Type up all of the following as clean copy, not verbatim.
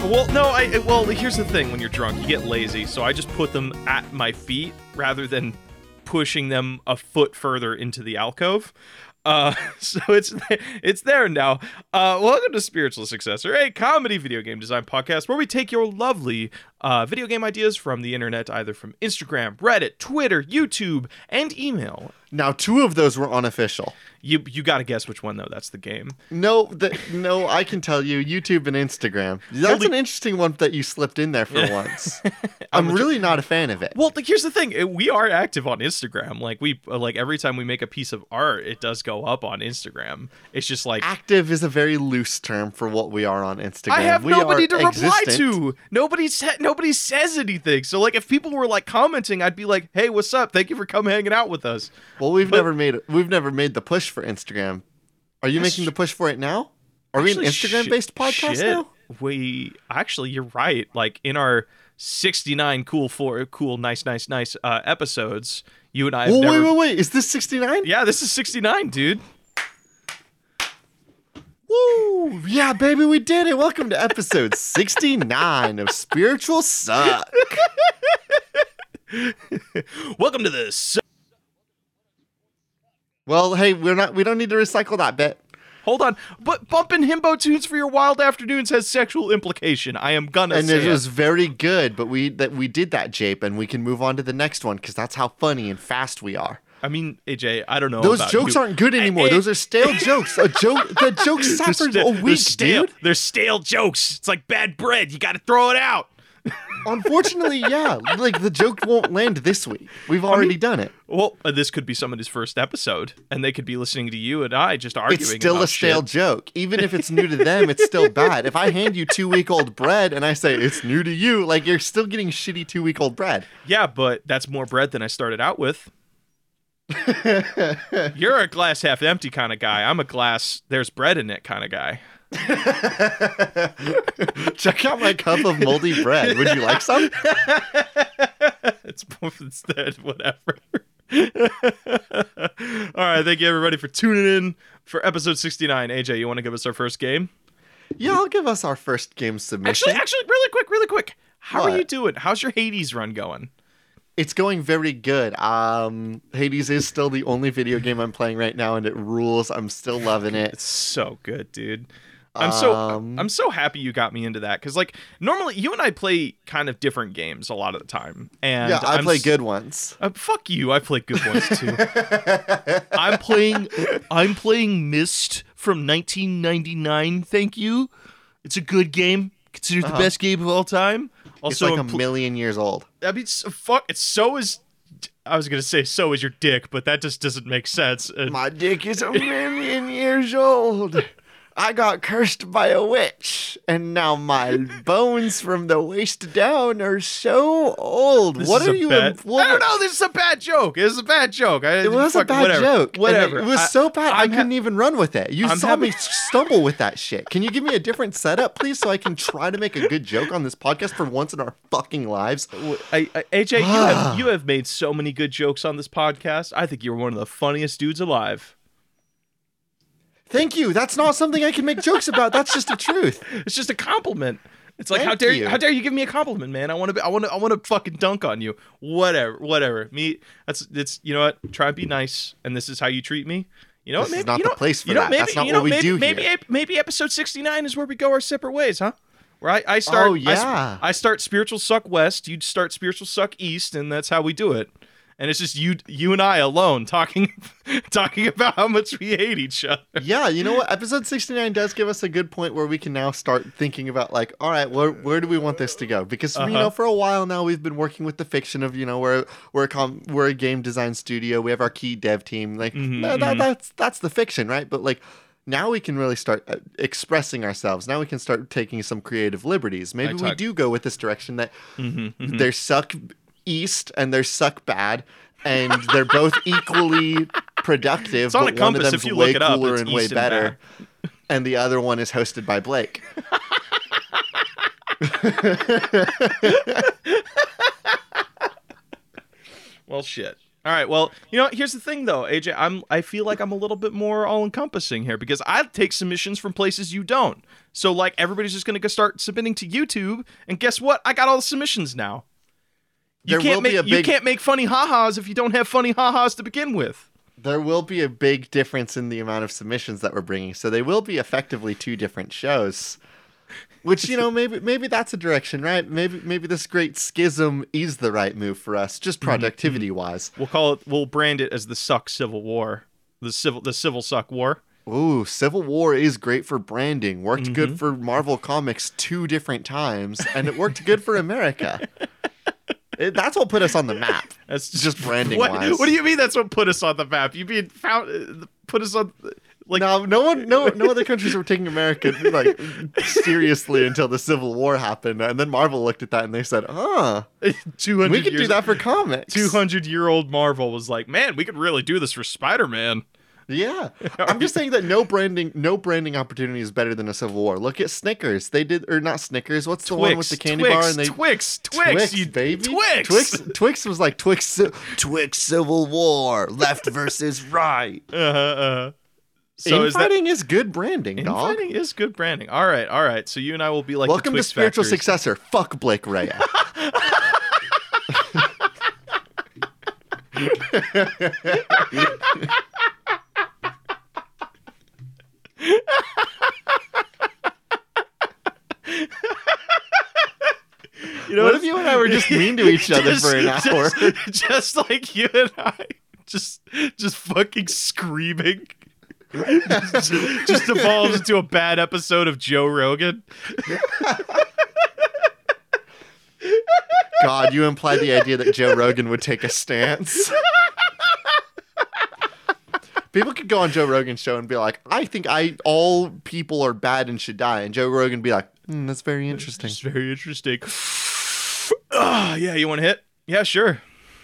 Well, no, well, here's the thing. When you're drunk, you get lazy, so I just put them at my feet rather than pushing them a foot further into the alcove. So it's there now. Welcome to Spiritual Successor, a comedy video game design podcast where we take your lovely video game ideas from the internet, either from Instagram, Reddit, Twitter, YouTube, and email. Now, 2 of those were unofficial. You got to guess which one though. That's the game. No, I can tell you, YouTube and Instagram. That's an interesting one that you slipped in there for once. I'm really not a fan of it. Well, here's the thing: we are active on Instagram. Like every time we make a piece of art, it does go up on Instagram. It's just like active is a very loose term for what we are on Instagram. I have nobody to reply to. Nobody says anything. So like, if people were like commenting, I'd be like, "Hey, what's up? Thank you for coming hanging out with us." Well, we've never made the push for Instagram. Are you making the push for it now? Are we an Instagram-based podcast now? You're right. Like in our 69 nice episodes, you and I have wait. Is this 69? Yeah, this is 69, dude. Woo! Yeah, baby, we did it. Welcome to episode 69 of Spiritual Suck. Welcome to this. Well, hey, we don't need to recycle that bit. Hold on, but bumping himbo tunes for your wild afternoons has sexual implication. I am gonna say it was very good, but we did that, Jape, and we can move on to the next one because that's how funny and fast we are. I mean, AJ, I don't know. Those jokes aren't good anymore. Those are stale jokes. The jokes suffered a week, dude. They're stale jokes. It's like bad bread. You got to throw it out. Unfortunately, yeah. Like, the joke won't land this week. We've already done it. Well, this could be somebody's first episode, and they could be listening to you and I just arguing. It's still a stale joke. Even if it's new to them, it's still bad. If I hand you 2-week-old bread and I say it's new to you, like, you're still getting shitty 2-week-old bread. Yeah, but that's more bread than I started out with. You're a glass half empty kind of guy. I'm a glass there's bread in it kind of guy. Check out my cup of moldy bread. Would you like some? It's whatever. All right, thank you everybody for tuning in for episode 69. AJ, you want to give us our first game? Yeah, I'll give us our first game submission. Actually, really quick. How are you doing? How's your Hades run going? It's going very good. Hades is still the only video game I'm playing right now, and it rules. I'm still loving it. It's so good, dude. I'm so happy you got me into that because like normally you and I play kind of different games a lot of the time, and yeah, I play good ones. Fuck you, I play good ones too. I'm playing Myst from 1999. Thank you. It's a good game. Considered the best game of all time. Also, it's like a million years old. I mean, so is. I was gonna say so is your dick, but that just doesn't make sense. My dick is a million years old. I got cursed by a witch, and now my bones from the waist down are so old. What are you? I don't know. This is a bad joke. It was a bad joke. It was a bad joke. Whatever. It was so bad I couldn't even run with it. You saw me stumble with that shit. Can you give me a different setup, please, so I can try to make a good joke on this podcast for once in our fucking lives? AJ, you have made so many good jokes on this podcast. I think you're one of the funniest dudes alive. Thank you. That's not something I can make jokes about. That's just the truth. It's just a compliment. It's like, how dare you give me a compliment, man? I want to fucking dunk on you. Whatever. It's you know what? Try and be nice, and this is how you treat me. You know what? This is not the place for that. That's not what we do here. Maybe episode 69 is where we go our separate ways, huh? Where I start. Oh yeah. I start Spiritual Suck West. You start Spiritual Suck East, and that's how we do it. And it's just you and I alone talking about how much we hate each other. Yeah, you know what? Episode 69 does give us a good point where we can now start thinking about like, all right, where do we want this to go? Because you know, for a while now we've been working with the fiction of, you know, we're a game design studio. We have our key dev team. Like that's the fiction, right? But like now we can really start expressing ourselves. Now we can start taking some creative liberties. Maybe we do go with this direction that there's Suck East and there's Suck Bad, and they're both equally productive. It's on a but compass one of them's if you way look it up. cooler It's and way East better, and the other one is hosted by Blake. Well, shit. All right. Well, here's the thing though, AJ. I feel like I'm a little bit more all encompassing here because I take submissions from places you don't. So like everybody's just gonna go start submitting to YouTube, and guess what? I got all the submissions now. You can't make funny ha-has if you don't have funny ha-has to begin with. There will be a big difference in the amount of submissions that we're bringing, so they will be effectively 2 different shows. Which, maybe that's a direction, right? Maybe this great schism is the right move for us, just productivity-wise. We'll brand it as the Suck Civil War. The Civil Suck War. Ooh, Civil War is great for branding. Worked good for Marvel Comics 2 different times, and it worked good for America. That's what put us on the map. That's just branding-wise. What do you mean that's what put us on the map? You mean put us on... Like, no other countries were taking America like seriously until the Civil War happened, and then Marvel looked at that and they said, we could do that for comics. 200-year-old Marvel was like, man, we could really do this for Spider-Man. Yeah, I'm just saying that no branding opportunity is better than a Civil War. Look at Snickers. They did, or not Snickers. What's the one with the candy bar? And Twix, you baby. Twix was like Twix Civil War, left versus right. So infighting is good branding, dog. Infighting is good branding. All right. So you and I will be like welcome the to Twix spiritual factories. Successor. Fuck Blake Raya. What if you and I were just mean to each other for an hour? Just like you and I, just fucking screaming. just evolves into a bad episode of Joe Rogan. God, you imply the idea that Joe Rogan would take a stance. People could go on Joe Rogan's show and be like, I think all people are bad and should die. And Joe Rogan be like, that's very interesting. It's very interesting. Yeah, you want to hit? Yeah, sure.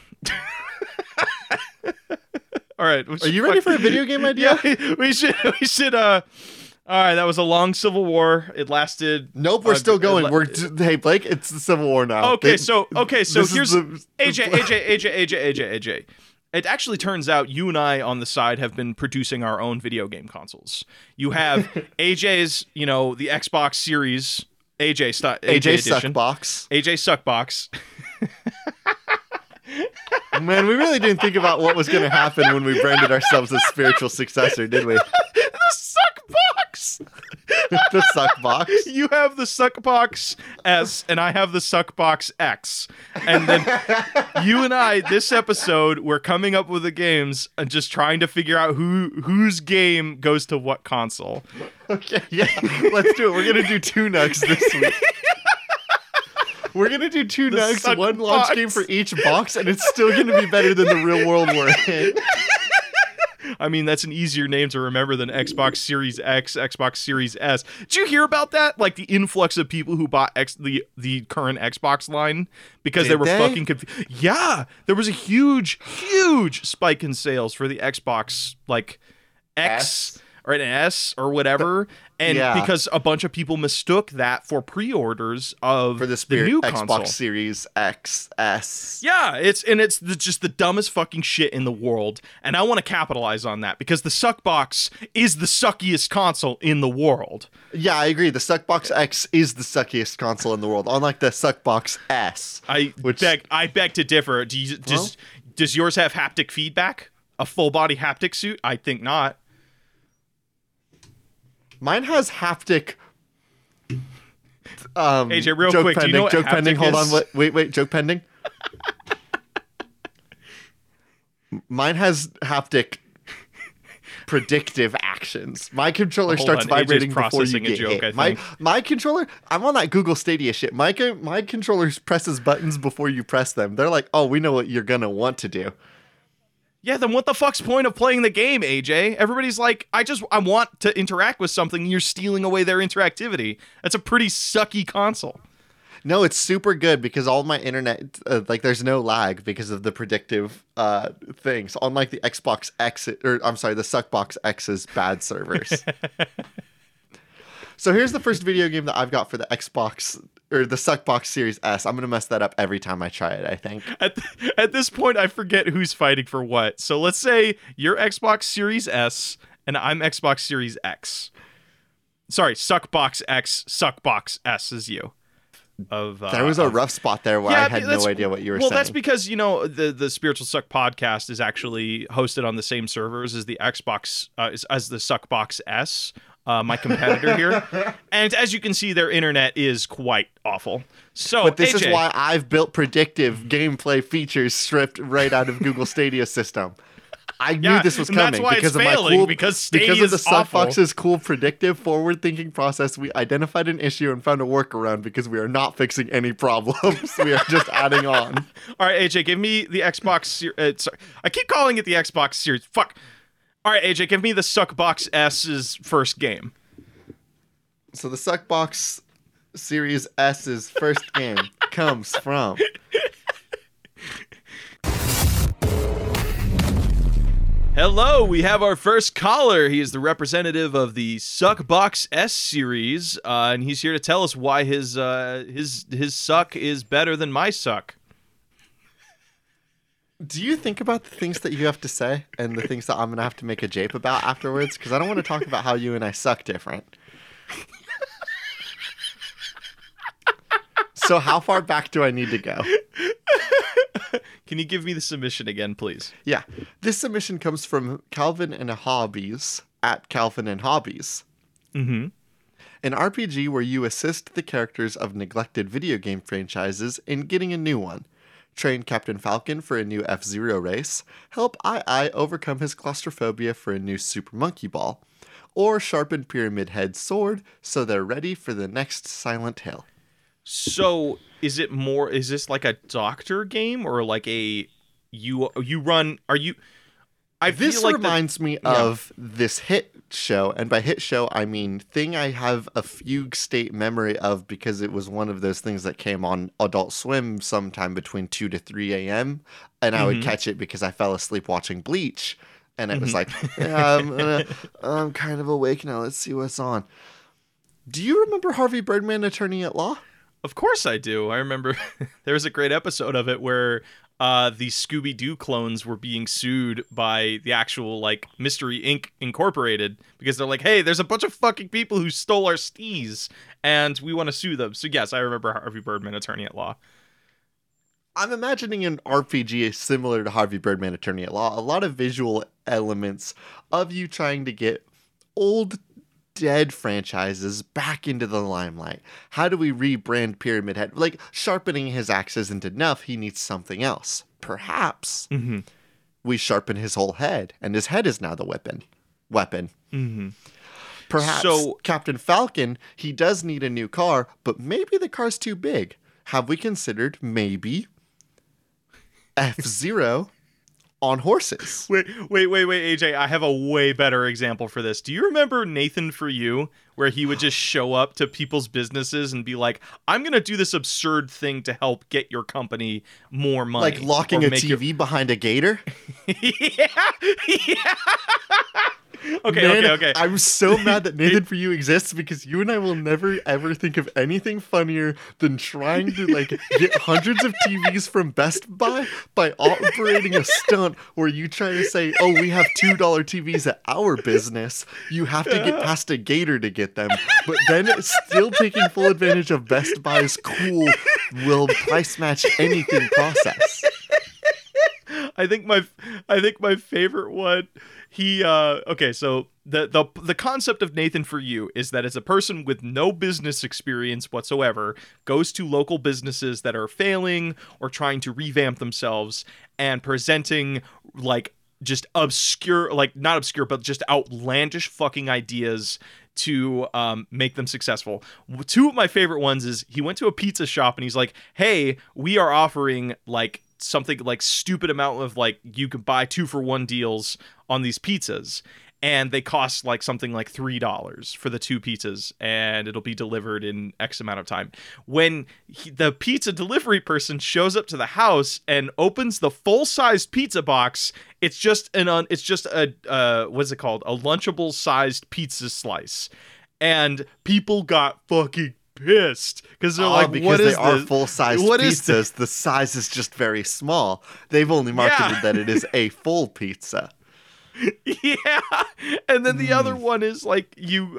All right. Are you ready for a video game idea? Yeah, we should. All right, that was a long Civil War. It lasted. Nope, we're still going. Hey, Blake, it's the Civil War now. Okay, so here's AJ. It actually turns out you and I on the side have been producing our own video game consoles. You have AJ's, the Xbox Series AJ edition. Suckbox. AJ Suckbox. Man, we really didn't think about what was going to happen when we branded ourselves as spiritual successor, did we? The Suckbox. The Suckbox. You have the Suckbox S, and I have the Suckbox X. And then you and I, this episode, we're coming up with the games and just trying to figure out whose game goes to what console. Okay, yeah, let's do it. We're gonna do 2 nugs this week. We're going to do 2 nugs, 1 launch game for each box, and it's still going to be better than the real world we're in. I mean, that's an easier name to remember than Xbox Series X, Xbox Series S. Did you hear about that? Like the influx of people who bought the current Xbox line because they were fucking confused. Yeah, there was a huge spike in sales for the Xbox, like X or an S or whatever. And because a bunch of people mistook that for pre-orders of the new Xbox console. Series X, S. Yeah, it's just the dumbest fucking shit in the world, and I want to capitalize on that because the Suckbox is the suckiest console in the world. Yeah, I agree. The Suckbox X is the suckiest console in the world, unlike the Suckbox S. I beg to differ. Does yours have haptic feedback? A full body haptic suit? I think not. Mine has haptic. AJ, real quick, pending, do you know what joke pending? haptic Hold is? on, wait, joke pending. Mine has haptic predictive actions. My controller starts vibrating before you get hit. My controller, I'm on that Google Stadia shit. My controller presses buttons before you press them. They're like, oh, we know what you're gonna want to do. Yeah, then what the fuck's the point of playing the game, AJ? Everybody's like, I want to interact with something, and you're stealing away their interactivity. That's a pretty sucky console. No, it's super good because all my internet, there's no lag because of the predictive things. Unlike the Xbox X, the Suckbox X's bad servers. So here's the first video game that I've got for the Xbox or the Suckbox Series S. I'm gonna mess that up every time I try it, I think. At this point, I forget who's fighting for what. So let's say you're Xbox Series S and I'm Xbox Series X. Sorry, Suckbox X, Suckbox S is you. There was a rough spot there where I had no idea what you were saying. Well, that's because, the Spiritual Suck podcast is actually hosted on the same servers as the Xbox, as the Suckbox S, my competitor here. And as you can see, their internet is quite awful. So, but this AJ, is why I've built predictive gameplay features stripped right out of Google Stadia system. I knew this was coming that's why because it's of failing, my because of the Stadia's awful. Suckbox's cool predictive forward-thinking process. We identified an issue and found a workaround because we are not fixing any problems. We are just adding on. All right, AJ, give me the Xbox. Sorry, I keep calling it the Xbox Series. Fuck. All right, AJ, give me the Suckbox S's first game. So the Suckbox Series S's first game comes from. Hello, we have our first caller. He is the representative of the Suckbox S series, and he's here to tell us why his suck is better than my suck. Do you think about the things that you have to say and the things that I'm going to have to make a jape about afterwards? Because I don't want to talk about how you and I suck different. So how far back do I need to go? Can you give me the submission again, please? Yeah. This submission comes from Calvin and Hobbies at Calvin and Hobbies. Mm-hmm. An RPG where you assist the characters of neglected video game franchises in getting a new one. Train Captain Falcon for a new F-Zero race. Help II overcome his claustrophobia for a new Super Monkey Ball. Or sharpen Pyramid Head's sword so they're ready for the next Silent Hill. So, is this like a doctor game or like a you run? Are you? This reminds me of this hit show, and by hit show I mean thing I have a fugue state memory of because it was one of those things that came on Adult Swim sometime between 2 to 3 a.m. and I would catch it because I fell asleep watching Bleach, and it was like, I'm kind of awake now. Let's see what's on. Do you remember Harvey Birdman, Attorney at Law? Of course I do. I remember there was a great episode of it where the Scooby-Doo clones were being sued by the actual, like, Mystery Inc. Incorporated because they're like, hey, there's a bunch of fucking people who stole our stees and we want to sue them. So yes, I remember Harvey Birdman, Attorney at Law. I'm imagining an RPG similar to Harvey Birdman, Attorney at Law. A lot of visual elements of you trying to get old dead franchises back into the limelight. How do we rebrand Pyramid Head? Like, sharpening his axe isn't enough. He needs something else. Perhaps we sharpen his whole head, and his head is now the weapon. Perhaps Captain Falcon, he does need a new car, but maybe the car's too big. Have we considered maybe F-Zero on horses? Wait, AJ, I have a way better example for this. Do you remember Nathan For You, where he would just show up to people's businesses and be like, I'm going to do this absurd thing to help get your company more money. Like locking a TV behind a gator? Yeah. Okay. I'm so mad that Nathan For You exists because you and I will never ever think of anything funnier than trying to like get hundreds of TVs from Best Buy by operating a stunt where you try to say, oh, we have $2 TVs at our business. You have to get past a gator to get them. But then it's still taking full advantage of Best Buy's cool will price match anything process. I think my favorite one, so the concept of Nathan For You is that it's a person with no business experience whatsoever goes to local businesses that are failing or trying to revamp themselves and presenting like just obscure, like not obscure, but just outlandish fucking ideas to make them successful. Two of my favorite ones is he went to a pizza shop and he's like, hey, we are offering like something like stupid amount of like you can buy 2-for-1 deals on these pizzas and they cost like something like $3 for the 2 pizzas and it'll be delivered in X amount of time. When the pizza delivery person shows up to the house and opens the full-sized pizza box, it's just a what's it called, a lunchable sized pizza slice. and people got fucking pissed because they're like, because what they is are this? full-size What is this? pizzas. The size is just very small. They've only marketed that it is a full pizza. Yeah, and then the other one is like you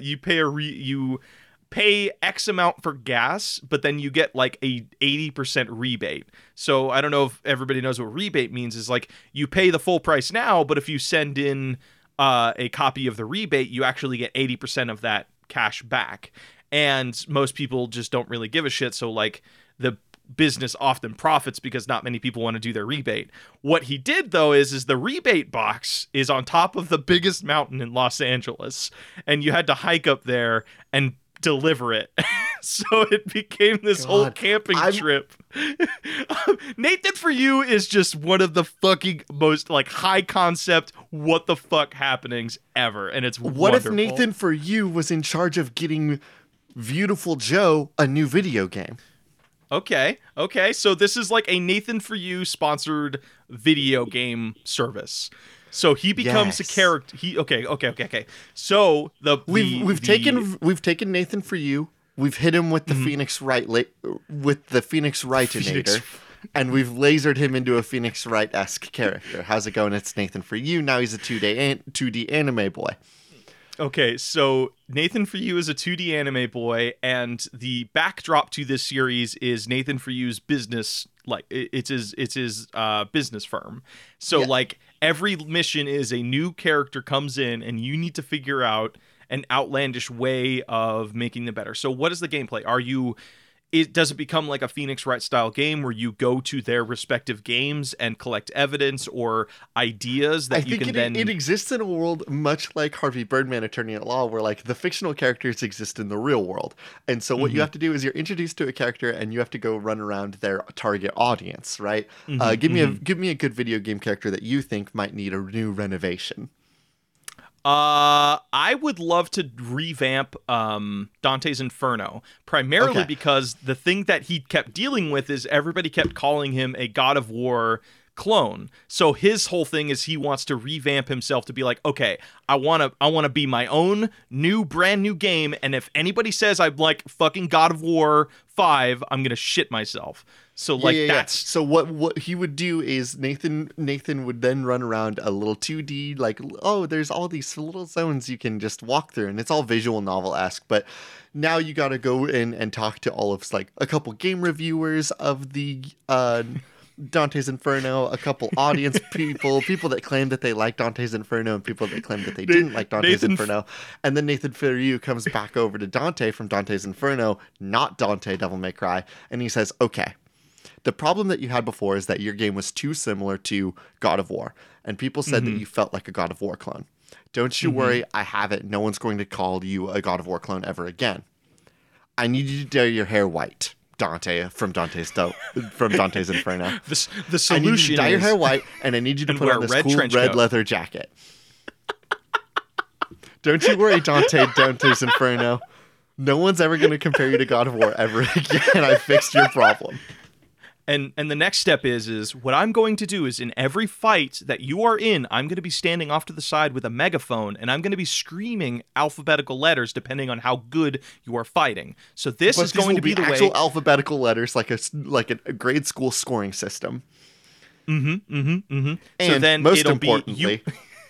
pay X amount for gas, but then you get like a 80% rebate. So I don't know if everybody knows what rebate means. Is like you pay the full price now, but if you send in a copy of the rebate, you actually get 80% of that cash back. And most people just don't really give a shit. So like the business often profits because not many people want to do their rebate. What he did though is the rebate box is on top of the biggest mountain in Los Angeles, and you had to hike up there and deliver it. So it became this whole camping trip. Nathan For You is just one of the fucking most like high concept what the fuck happenings ever, and it's what wonderful. if Nathan For You was in charge of getting Viewtiful Joe a new video game? Okay. So this is like a Nathan For You sponsored video game service. So he becomes a character. Okay. So we've taken Nathan For You. We've hit him with the Phoenix Wright with the Phoenix Wrightinator, and we've lasered him into a Phoenix Wright-esque character. How's it going? It's Nathan For You. Now he's a 2D anime boy. Okay, so Nathan For You is a 2D anime boy, and the backdrop to this series is Nathan For You's business. Like it's his business firm. So like every mission is a new character comes in, and you need to figure out an outlandish way of making them better. So what is the gameplay? Does it become like a Phoenix Wright style game where you go to their respective games and collect evidence or ideas that you can then... It exists in a world much like Harvey Birdman, Attorney at Law, where like the fictional characters exist in the real world. And so what you have to do is you're introduced to a character and you have to go run around their target audience, right? Give me a good video game character that you think might need a new renovation. I would love to revamp Dante's Inferno, primarily because the thing that he kept dealing with is everybody kept calling him a God of War clone. So his whole thing is he wants to revamp himself to be like, okay, I want to be my own brand new game, and if anybody says I'm like fucking God of War 5, I'm going to shit myself. So like that's so what he would do is Nathan would then run around a little 2D like, oh, there's all these little zones you can just walk through, and it's all visual novel-esque, but now you got to go in and talk to all of like a couple game reviewers of the Dante's Inferno, a couple audience people that claim that they like Dante's Inferno and people that claim that they didn't like Dante's Inferno. And then Nathan For You comes back over to Dante from Dante's Inferno, not Dante Devil May Cry, and he says, okay, the problem that you had before is that your game was too similar to God of War, and people said that you felt like a God of War clone. Don't you worry, I have it. No one's going to call you a God of War clone ever again. I need you to dye your hair white, Dante from Dante's Inferno. The solution I need you to dye your hair white, and I need you to put on this cool red leather jacket. Don't you worry, Dante's Inferno. No one's ever going to compare you to God of War ever again. I fixed your problem. And the next step is what I'm going to do is in every fight that you are in, I'm going to be standing off to the side with a megaphone, and I'm going to be screaming alphabetical letters depending on how good you are fighting. So this is going to be the way. Actual alphabetical letters, like a grade school scoring system. And so then most importantly,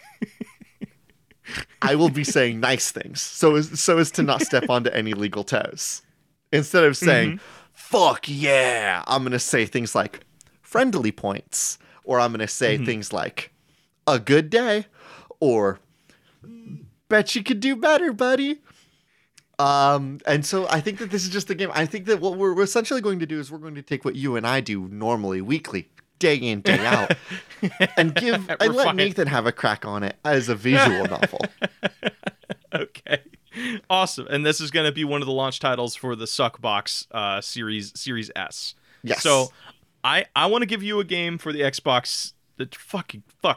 I will be saying nice things so as to not step onto any legal toes. Instead of saying, fuck yeah, I'm going to say things like friendly points, or I'm going to say things like a good day, or bet you could do better, buddy. And so I think that this is just the game. I think that what we're essentially going to do is we're going to take what you and I do normally, weekly, day in, day out, and let Nathan have a crack on it as a visual novel. Okay. Awesome. And this is going to be one of the launch titles for the Suckbox Series S. Yes. So I want to give you a game for the Xbox that fuck.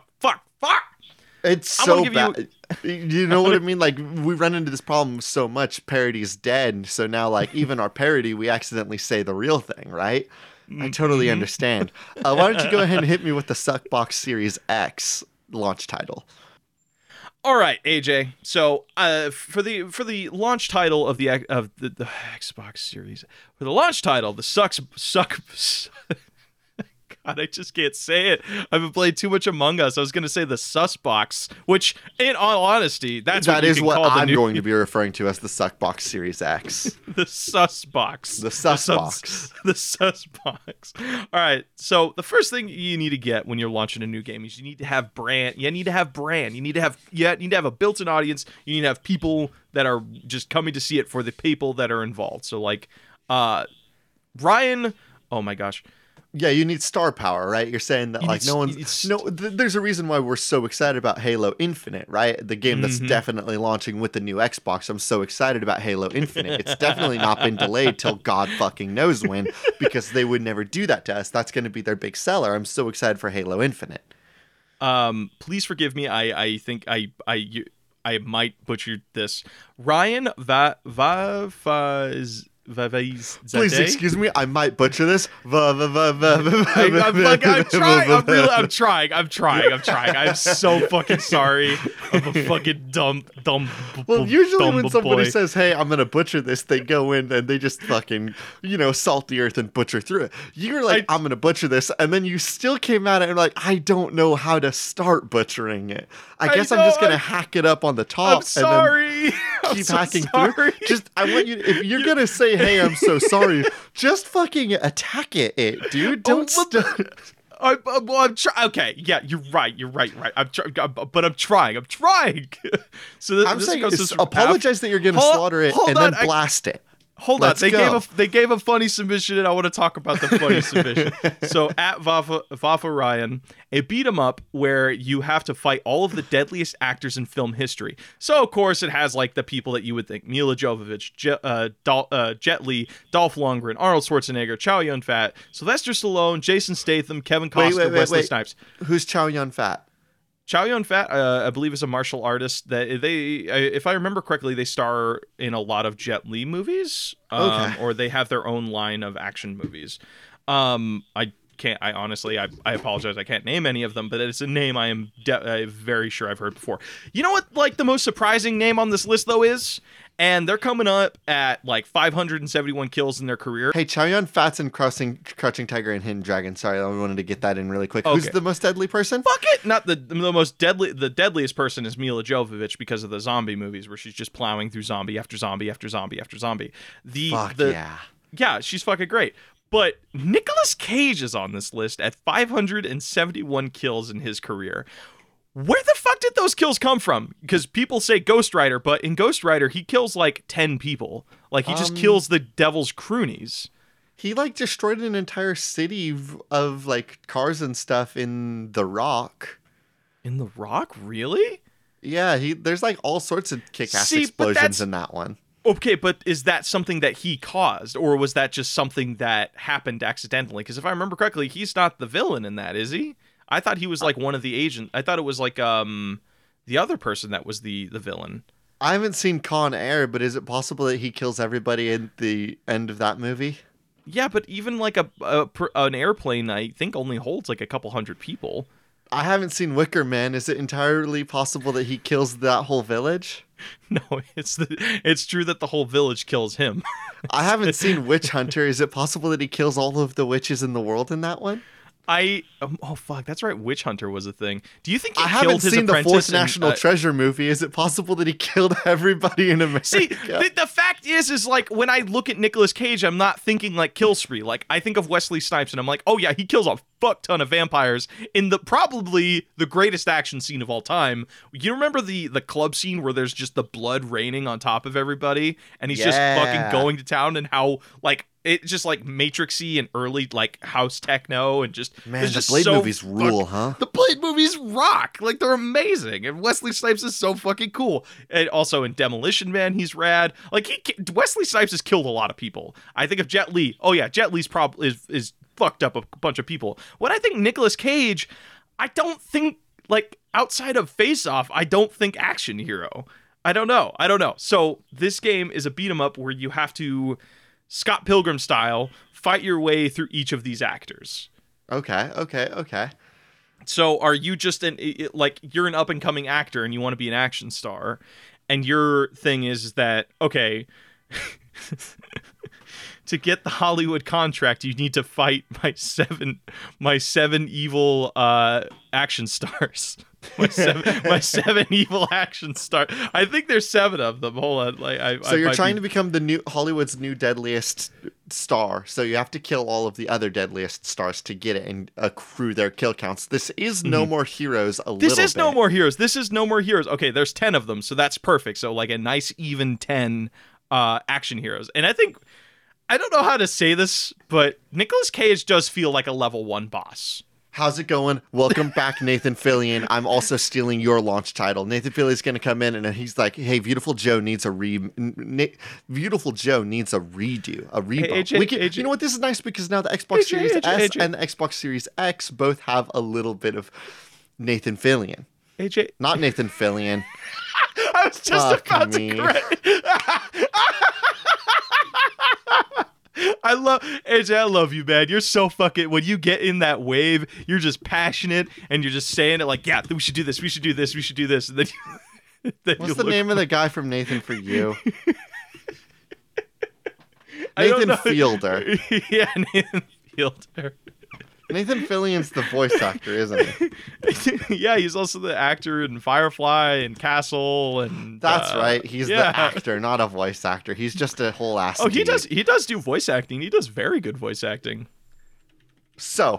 It's so bad. You know what I mean? Like, we run into this problem so much. Parody's dead. So now, like, even our parody, we accidentally say the real thing, right? I totally understand. Why don't you go ahead and hit me with the Suckbox Series X launch title? All right, AJ. So, for the launch title of the Xbox Series, for the launch title, the suck. God, I just can't say it. I've been playing too much Among Us. I was going to say the Susbox, which, in all honesty, that is what I'm going to be referring to as the Suckbox Series X. The Susbox. The Susbox. The Susbox. All right. So the first thing you need to get when you're launching a new game is you need to have brand. You need to have a built-in audience. You need to have people that are just coming to see it for the people that are involved. So like, Ryan. Oh my gosh. Yeah, you need star power, right? You're saying that like there's a reason why we're so excited about Halo Infinite, right? The game that's definitely launching with the new Xbox. I'm so excited about Halo Infinite. It's definitely not been delayed till God fucking knows when, because they would never do that to us. That's going to be their big seller. I'm so excited for Halo Infinite. Please forgive me. I think I might butcher this. Ryan Please excuse me, I might butcher this. I'm trying. I'm so fucking sorry. I'm a fucking dumb. Well, usually when somebody says, "Hey, I'm gonna butcher this," they go in and they just fucking, salt the earth and butcher through it. You're like, "I'm gonna butcher this," and then you still came at it and like, "I don't know how to start butchering it. I guess I'm just gonna hack it up on the top." I'm sorry. And then keep hacking through. Just, I want you. If you're gonna say, "Hey, I'm so sorry," just fucking attack it, dude. Don't. I'm trying. Okay, yeah, you're right. But I'm trying. So I'm saying, apologize that you're gonna slaughter it and then blast it. Hold on. They gave a funny submission, and I want to talk about the funny submission. So at Vafa Ryan, a beat 'em up where you have to fight all of the deadliest actors in film history. So of course it has like the people that you would think: Mila Jovovich, Jet Li, Dolph Lundgren, Arnold Schwarzenegger, Chow Yun-Fat, Sylvester Stallone, Jason Statham, Kevin Costner, Wesley Snipes. Who's Chow Yun-Fat? Chow Yun-Fat, I believe, is a martial artist that if I remember correctly, they star in a lot of Jet Li movies, or they have their own line of action movies. I apologize, I can't name any of them, but it's a name I'm very sure I've heard before. You know what, like, the most surprising name on this list, though, is? And they're coming up at like 571 kills in their career. Hey, Chow Yun-Fat's in Crouching Tiger and Hidden Dragon. Sorry, I wanted to get that in really quick. Okay. Who's the most deadly person? Fuck it! Not the most deadly. The deadliest person is Mila Jovovich because of the zombie movies where she's just plowing through zombie after zombie after zombie after zombie. Yeah, she's fucking great. But Nicolas Cage is on this list at 571 kills in his career. Where the fuck did those kills come from? Because people say Ghost Rider, but in Ghost Rider, he kills like 10 people. Like, he just kills the devil's croonies. He like destroyed an entire city of like cars and stuff in The Rock. In The Rock? Really? Yeah, there's like all sorts of kick-ass explosions in that one. Okay, but is that something that he caused, or was that just something that happened accidentally? Because if I remember correctly, he's not the villain in that, is he? I thought he was like one of the agents. I thought it was like the other person that was the villain. I haven't seen Con Air, but is it possible that he kills everybody in the end of that movie? Yeah, but even like an airplane, I think only holds like a couple hundred people. I haven't seen Wicker Man. Is it entirely possible that he kills that whole village? No, it's true that the whole village kills him. I haven't seen Witch Hunter. Is it possible that he kills all of the witches in the world in that one? Oh fuck, that's right. Witch Hunter was a thing. Do you think he I killed haven't his seen the apprentice Fourth National Treasure movie. Is it possible that he killed everybody in America? See, the fact is like when I look at Nicolas Cage, I'm not thinking like kill spree. Like I think of Wesley Snipes, and I'm like, oh yeah, he kills a fuck ton of vampires in probably the greatest action scene of all time. You remember the club scene where there's just the blood raining on top of everybody, and he's just fucking going to town, and how like. It's just like Matrixy and early like house techno and just the Blade movies rule, huh? The Blade movies rock, like they're amazing, and Wesley Snipes is so fucking cool. And also in Demolition Man, he's rad. Like Wesley Snipes has killed a lot of people. I think of Jet Li. Oh yeah, Jet Li's is fucked up a bunch of people. When I think Nicolas Cage, I don't think like outside of Face Off, I don't think action hero. I don't know. So this game is a beat 'em up where you have to Scott Pilgrim style, fight your way through each of these actors. Okay. So are you just like you're an up and coming actor and you want to be an action star, and your thing is that okay, to get the Hollywood contract you need to fight my seven evil action stars. My seven evil action stars. I think there's 7 of them. Hold on, like so you're trying to become the new Hollywood's new deadliest star. So you have to kill all of the other deadliest stars to get it and accrue their kill counts. This is No More Heroes. This is No More Heroes. This is No More Heroes. Okay, there's 10 of them, so that's perfect. So like a nice even 10 action heroes. And I don't know how to say this, but Nicolas Cage does feel like a level 1 boss. How's it going? Welcome back, Nathan Fillion. I'm also stealing your launch title. Nathan Fillion's going to come in and he's like, "Hey, Beautiful Joe needs a Beautiful Joe needs a redo, a reboot." Hey, AJ, you know what? This is nice because now the Xbox Series S and the Xbox Series X both have a little bit of Nathan Fillion. AJ, not Nathan Fillion. I was just about to correct. I love you, man. You're so fucking, when you get in that wave, you're just passionate and you're just saying it like, yeah, we should do this, we should do this, we should do this. And then what's the name of the guy from Nathan For You? Nathan Fielder. Yeah, Nathan Fielder. Nathan Fillion's the voice actor, isn't he? Yeah, he's also the actor in Firefly and Castle, and that's right. He's the actor, not a voice actor. He's just a whole ass. Oh, he does do voice acting. He does very good voice acting. So,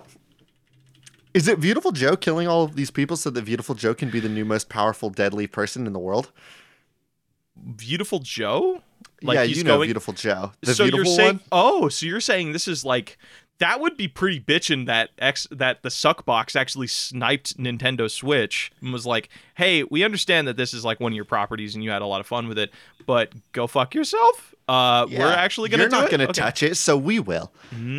is it Beautiful Joe killing all of these people so that Beautiful Joe can be the new most powerful, deadly person in the world? Beautiful Joe? Like yeah, you know Beautiful Joe. The so beautiful you're saying, one? Oh, so you're saying this is like, that would be pretty bitchin' that the Suckbox actually sniped Nintendo Switch and was like, hey, we understand that this is like one of your properties and you had a lot of fun with it, but go fuck yourself. We're actually going to do it. You're not going to touch it, so we will.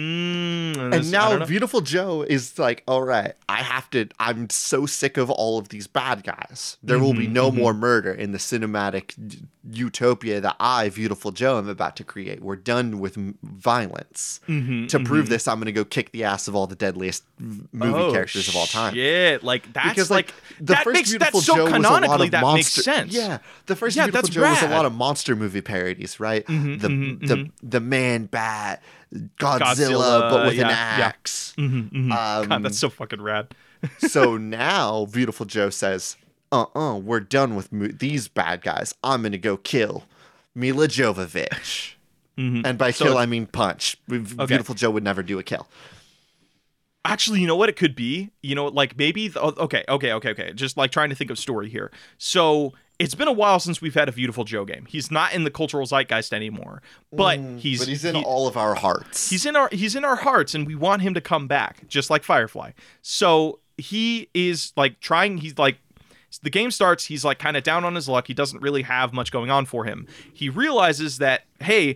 And now Beautiful Joe is like, all right, I'm so sick of all of these bad guys. There will be no more murder in the cinematic utopia that I, Beautiful Joe, am about to create. We're done with violence. To prove this, I'm going to go kick the ass of all the deadliest movie characters of all time. Yeah, like that's because, like the that first makes Beautiful that so Joe canonically that makes sense. Yeah, the first Beautiful Joe was a lot of monster movie parodies, right? The man bat, Godzilla, but with an axe. God, that's so fucking rad. So now Beautiful Joe says, we're done with these bad guys. I'm going to go kill Mila Jovovich. And by kill, I mean punch. Beautiful Joe would never do a kill. Actually, you know what it could be? You know, like maybe, okay. Just like trying to think of story here. So it's been a while since we've had a Beautiful Joe game. He's not in the cultural zeitgeist anymore, but he's in all of our hearts. He's in our hearts, and we want him to come back, just like Firefly. So he is like trying. He's like, the game starts. He's like kind of down on his luck. He doesn't really have much going on for him. He realizes that he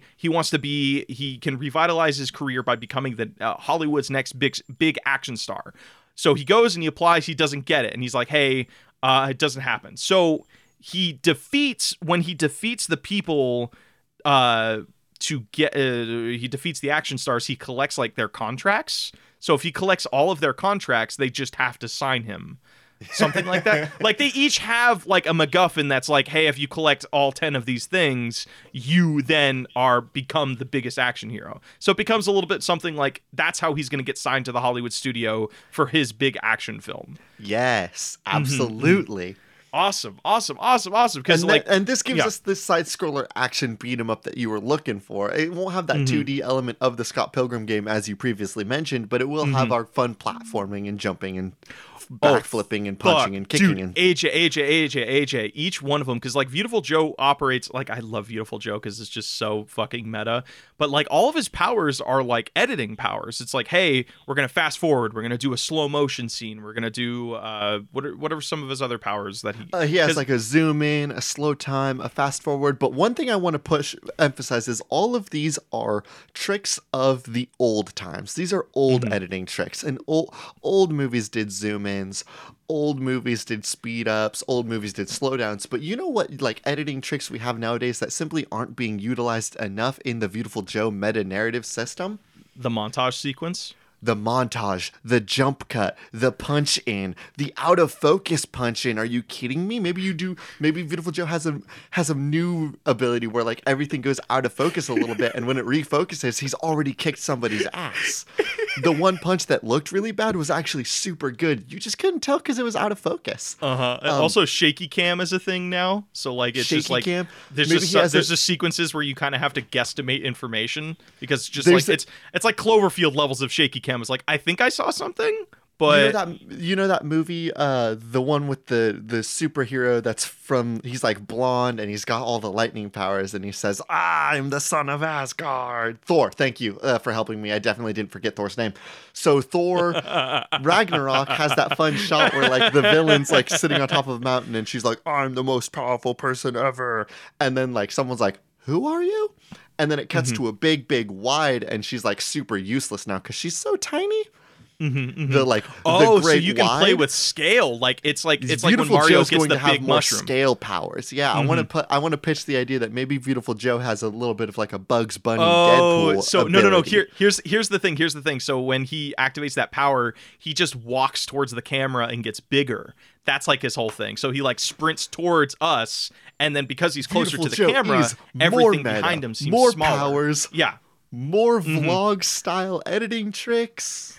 can revitalize his career by becoming the Hollywood's next big action star. So he goes and he applies. He doesn't get it, and he's like, hey, it doesn't happen. So he defeats the people he defeats the action stars. He collects like their contracts. So if he collects all of their contracts, they just have to sign him. Something like that. Like they each have like a MacGuffin that's like, hey, if you collect all 10 of these things, you then become the biggest action hero. So it becomes a little bit something like that's how he's going to get signed to the Hollywood studio for his big action film. Yes, absolutely. Awesome. Because and this gives us this side scroller action beat 'em up that you were looking for. It won't have that 2D element of the Scott Pilgrim game as you previously mentioned, but it will have our fun platforming and jumping and backflipping and punching and kicking. Dude, AJ, each one of them, because like Beautiful Joe operates like, I love Beautiful Joe because it's just so fucking meta, but like all of his powers are like editing powers. It's like, hey, we're gonna fast forward, we're gonna do a slow motion scene, we're gonna do what are some of his other powers that he has, like a zoom in, a slow time, a fast forward. But one thing I want to emphasize is all of these are tricks of the old times. These are old editing tricks, and old movies did zoom in. Old movies did speed ups, old movies did slowdowns, but you know what like editing tricks we have nowadays that simply aren't being utilized enough in the Beautiful Joe meta narrative system? The montage sequence. the montage, the jump cut, the punch in, the out of focus punch in. Are you kidding me? Maybe you do. Maybe Beautiful Joe has a new ability where like everything goes out of focus a little bit, and when it refocuses, he's already kicked somebody's ass. The one punch that looked really bad was actually super good. You just couldn't tell because it was out of focus. Also, shaky cam is a thing now. So like it's just like cam? there's just sequences where you kind of have to guesstimate information because just like it's like Cloverfield levels of shaky cam. It's like I think I saw something, but you know that movie, the one with the superhero that's he's like blonde and he's got all the lightning powers and he says, "I'm the son of Asgard." Thor, thank you for helping me. I definitely didn't forget Thor's name. So Thor Ragnarok has that fun shot where like the villain's like sitting on top of a mountain and she's like, "I'm the most powerful person ever," and then like someone's like, "Who are you?" And then it cuts to a big wide and she's like super useless now because she's so tiny. The so you can play with scale. Like it's like when Mario Joe's gets going the to have big more mushroom. scale powers. Yeah, I want to pitch the idea that maybe Beautiful Joe has a little bit of like a Bugs Bunny Deadpool. So ability. no. Here's the thing. So when he activates that power, he just walks towards the camera and gets bigger. That's like his whole thing. So he like sprints towards us, and then because he's closer Beautiful to the Joe camera, everything behind him seems more smaller. powers. Yeah. More vlog style editing tricks.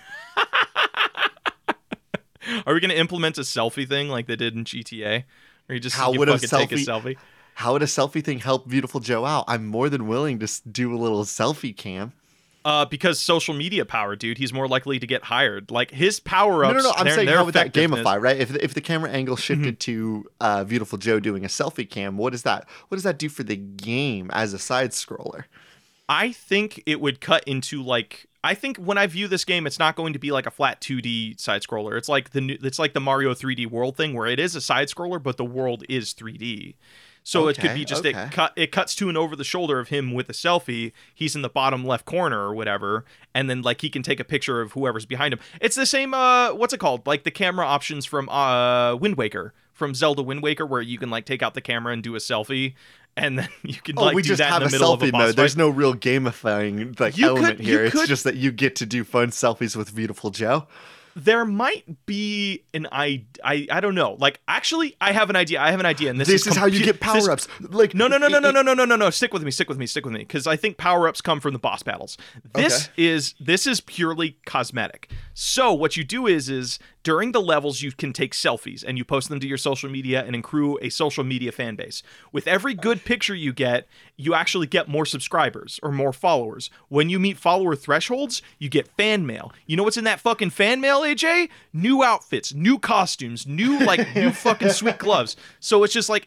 Are we going to implement a selfie thing like they did in GTA? Or you just How you would a fucking take a selfie? How would a selfie thing help Beautiful Joe out? I'm more than willing to do a little selfie cam. Because social media power, dude, he's more likely to get hired. Like his power ups. No. I'm saying how would that effectiveness- gamify, right? If the camera angle shifted to Beautiful Joe doing a selfie cam, what does that do for the game as a side scroller? I think it would cut into like. I think when I view this game, it's not going to be like a flat 2D side scroller. It's like the Mario 3D World thing where it is a side scroller, but the world is 3D. So it could be just it cuts to an over the shoulder of him with a selfie. He's in the bottom left corner or whatever, and then like he can take a picture of whoever's behind him. It's the same. What's it called? Like the camera options from Wind Waker, from Zelda Wind Waker, where you can like take out the camera and do a selfie. And then you can like do that in the middle of a boss mode. fight. There's no real gamifying element here. It's just that you get to do fun selfies with Beautiful Joe. There might be an I don't know. Like actually, I have an idea. And this is how you get power ups. Like no. Stick with me. Because I think power ups come from the boss battles. This is purely cosmetic. So what you do is during the levels you can take selfies and you post them to your social media and accrue a social media fan base. With every good picture you get, you actually get more subscribers or more followers. When you meet follower thresholds, you get fan mail. You know what's in that fucking fan mail, AJ? New outfits, new costumes, new fucking sweet gloves. So it's just like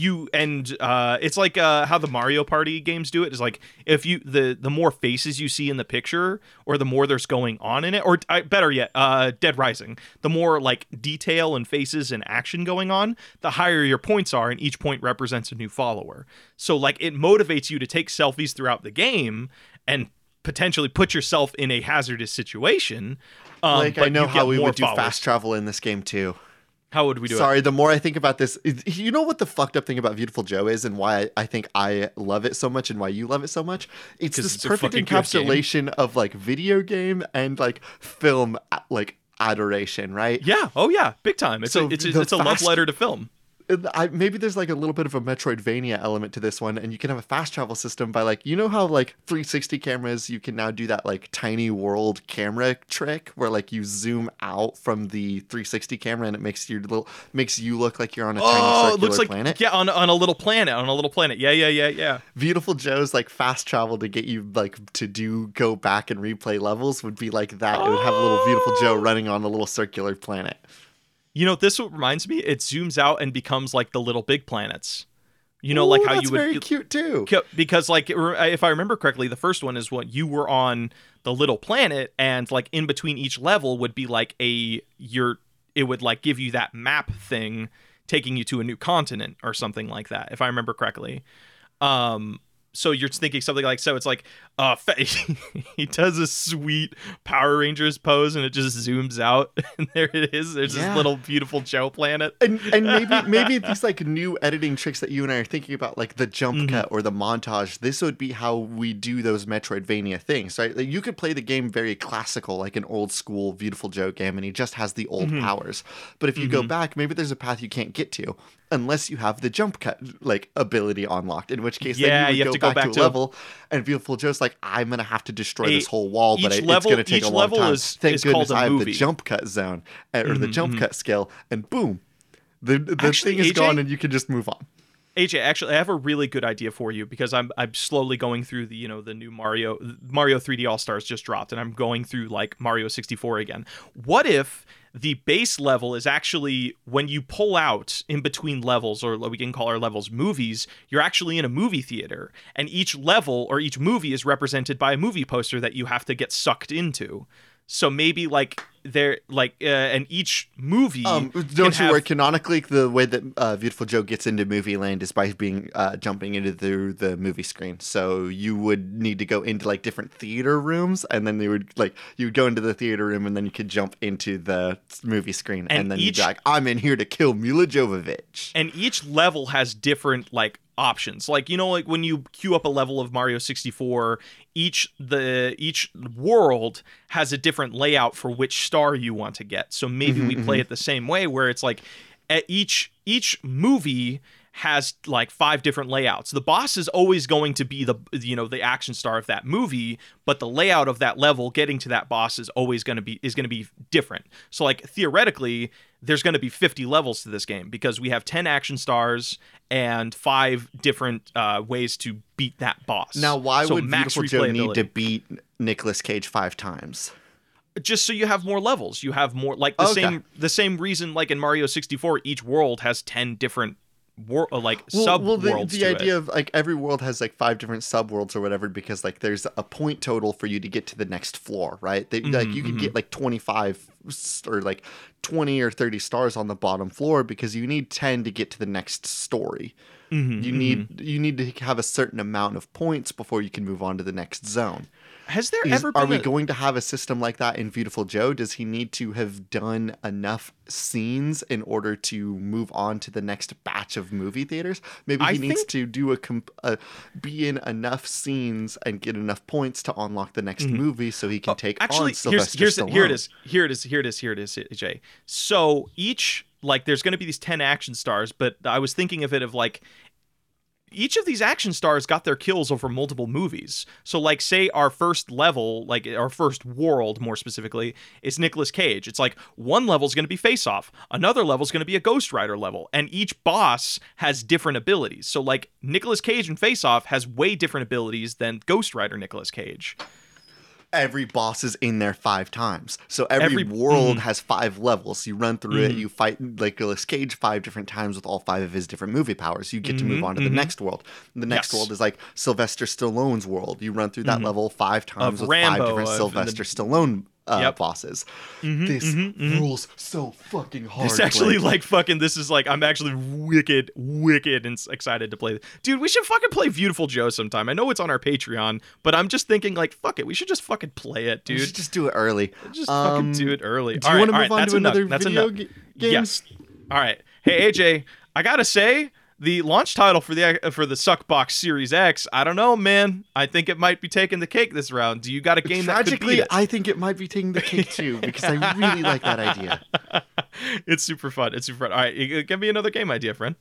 it's like how the Mario Party games do it. Is like if you the more faces you see in the picture, or the more there's going on in it, or better yet, Dead Rising. The more like detail and faces and action going on, the higher your points are, and each point represents a new follower. So like it motivates you to take selfies throughout the game and potentially put yourself in a hazardous situation. I know how we would do fast travel in this game too. How would we do it? Sorry, the more I think about this, you know what the fucked up thing about Beautiful Joe is, and why I think I love it so much and why you love it so much? It's this perfect encapsulation of like video game and like film like adoration, right? Yeah. Oh yeah. Big time. It's a love letter to film. Maybe there's like a little bit of a Metroidvania element to this one, and you can have a fast travel system by like, you know how like 360 cameras, you can now do that like tiny world camera trick where like you zoom out from the 360 camera and it makes you look like you're on a tiny circular planet. Yeah, on a little planet. Yeah. Beautiful Joe's like fast travel to get you like to go back and replay levels would be like that. It would have a little Beautiful Joe running on a little circular planet. You know, this reminds me, it zooms out and becomes like the Little Big Planets. You know, like how you would... That's very cute, too. Because, like, if I remember correctly, the first one is what you were on the little planet, and, like, in between each level would be, like, it would, like, give you that map thing taking you to a new continent or something like that, if I remember correctly. so you're thinking something like, so it's like he does a sweet Power Rangers pose and it just zooms out and there it is. There's this little beautiful Joe planet. And maybe these like new editing tricks that you and I are thinking about, like the jump cut or the montage, this would be how we do those Metroidvania things, right? Like you could play the game very classical, like an old school Beautiful Joe game, and he just has the old powers. But if you go back, maybe there's a path you can't get to unless you have the jump cut like ability unlocked, in which case then you have to go back to a level and Beautiful Joe's like, I'm gonna have to destroy this whole wall, but it's gonna take a long time. Thank goodness I have the jump cut zone or the jump cut skill, and boom, the thing is gone and you can just move on. AJ, actually, I have a really good idea for you because I'm slowly going through the the new Mario 3D All Stars just dropped, and I'm going through like Mario 64 again. What if the base level is actually, when you pull out in between levels, or we can call our levels movies, you're actually in a movie theater, and each level or each movie is represented by a movie poster that you have to get sucked into. So maybe like and each movie. Don't you worry? Canonically, the way that Beautiful Joe gets into movie land is by being jumping into the movie screen. So you would need to go into like different theater rooms, and then you would go into the theater room, and then you could jump into the movie screen, and then you'd be like, I'm in here to kill Mila Jovovich. And each level has different like options, like like when you queue up a level of Mario 64, each world has a different layout for which star you want to get. So maybe we play it the same way, where it's like each movie has like 5 different layouts. The boss is always going to be the action star of that movie, but the layout of that level getting to that boss is always going to be different. So like theoretically, there's going to be 50 levels to this game because we have 10 action stars and 5 different ways to beat that boss. Now, why would Beautiful Joe need to beat Nicolas Cage 5 times? Just so you have more levels. You have more, like the same reason, like in Mario 64, each world has 10 different sub-worlds. The idea of like every world has like 5 different sub-worlds or whatever, because like there's a point total for you to get to the next floor, right? Like you can get like 25 or like 20 or 30 stars on the bottom floor because you need 10 to get to the next story. You need to have a certain amount of points before you can move on to the next zone. Has there ever been Are we going to have a system like that in Beautiful Joe? Does he need to have done enough scenes in order to move on to the next batch of movie theaters? Maybe he needs to do be in enough scenes and get enough points to unlock the next movie so he can take on Sylvester Stallone. Here it is, Jay. So each, like, there's going to be these 10 action stars, but I was thinking of it of like, each of these action stars got their kills over multiple movies. So like, say our first level, like our first world more specifically, is Nicolas Cage. It's like one level is going to be Face Off, another level is going to be a Ghost Rider level, and each boss has different abilities. So like Nicolas Cage in Face Off has way different abilities than Ghost Rider Nicolas Cage. Every boss is in there 5 times. So every world has 5 levels. You run through it, you fight like Nicolas Cage 5 different times with all 5 of his different movie powers. You get to move on to the next world. And the next world is like Sylvester Stallone's world. You run through that level 5 times with Rambo, 5 different Sylvester Stallone bosses. This rules so fucking hard. It's actually like fucking, this is like, I'm actually wicked and excited to play. Dude, we should fucking play Beautiful Joe sometime. I know it's on our Patreon, but I'm just thinking like, fuck it, we should just fucking play it, dude. We should just do it early. Just fucking do it early. Do you want to move on to another video game? Yes. All right. Hey, AJ, I gotta say, the launch title for the Suckbox Series X, I don't know, man. I think it might be taking the cake this round. Do you got a game that could beat it? I think it might be taking the cake too, because I really like that idea. It's super fun. All right, give me another game idea, friend.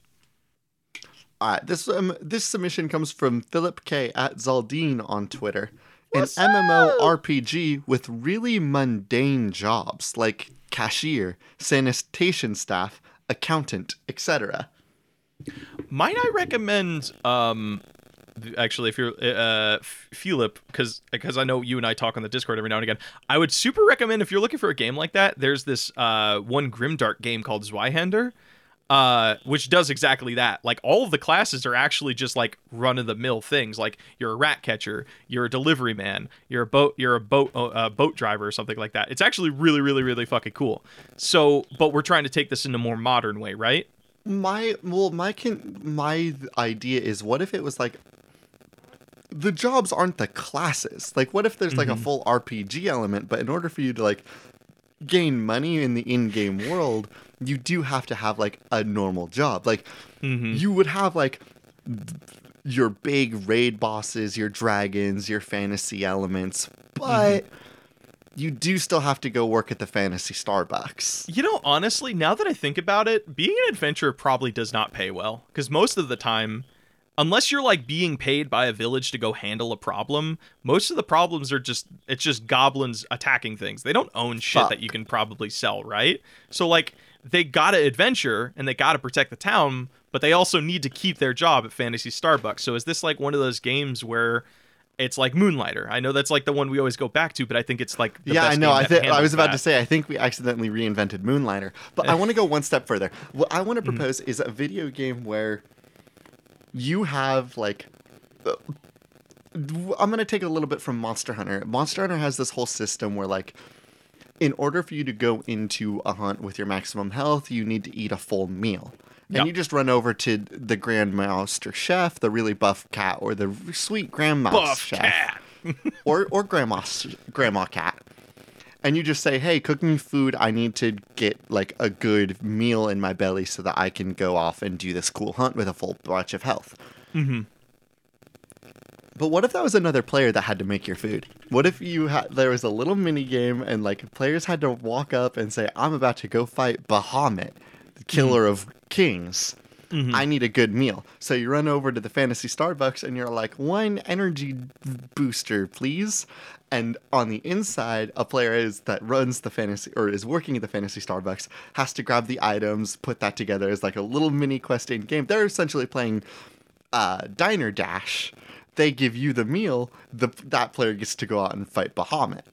All right, this submission comes from Philip K. at Zaldine on Twitter. What's An MMORPG with really mundane jobs like cashier, sanitation staff, accountant, etc. Might I recommend, actually, if you're Philip, because I know you and I talk on the Discord every now and again, I would super recommend, if you're looking for a game like that, there's this one Grimdark game called Zweihander, which does exactly that. Like, all of the classes are actually just like run-of-the-mill things. Like, you're a rat catcher, you're a delivery man, you're a boat driver or something like that. It's actually really, really, really fucking cool. So, but we're trying to take this in a more modern way, right? My idea is, what if it was like the jobs aren't the classes. Like, what if there's like a full RPG element, but in order for you to like gain money in the in-game world, you do have to have like a normal job. Like, you would have like your big raid bosses, your dragons, your fantasy elements, but you do still have to go work at the fantasy Starbucks. You know, honestly, now that I think about it, being an adventurer probably does not pay well, because most of the time, unless you're like being paid by a village to go handle a problem, most of the problems are it's just goblins attacking things. They don't own shit that you can probably sell, right? So like they gotta adventure and they gotta protect the town, but they also need to keep their job at Fantasy Starbucks. So is this like one of those games where it's like Moonlighter? I know that's like the one we always go back to, but I think it's like the best I know. game I was about that. to say I think we accidentally reinvented Moonlighter, but I want to go one step further. What I want to propose is a video game where you have like I'm going to take a little bit from Monster Hunter. Monster Hunter has this whole system where like in order for you to go into a hunt with your maximum health, you need to eat a full meal. And you just run over to the Grandmaster Chef, the really buff cat, or the sweet Grandma Chef. Cat. or Grandma Cat. And you just say, hey, cooking food, I need to get like a good meal in my belly so that I can go off and do this cool hunt with a full bunch of health. But what if that was another player that had to make your food? What if there was a little mini game and like players had to walk up and say, I'm about to go fight Bahamut, the killer of kings. I need a good meal. So you run over to the Fantasy Starbucks and you're like, 1 energy booster, please. And on the inside, a player that runs the fantasy or is working at the Fantasy Starbucks has to grab the items, put that together as like a little mini quest in game. They're essentially playing Diner Dash. They give you the meal. That player gets to go out and fight Bahamut.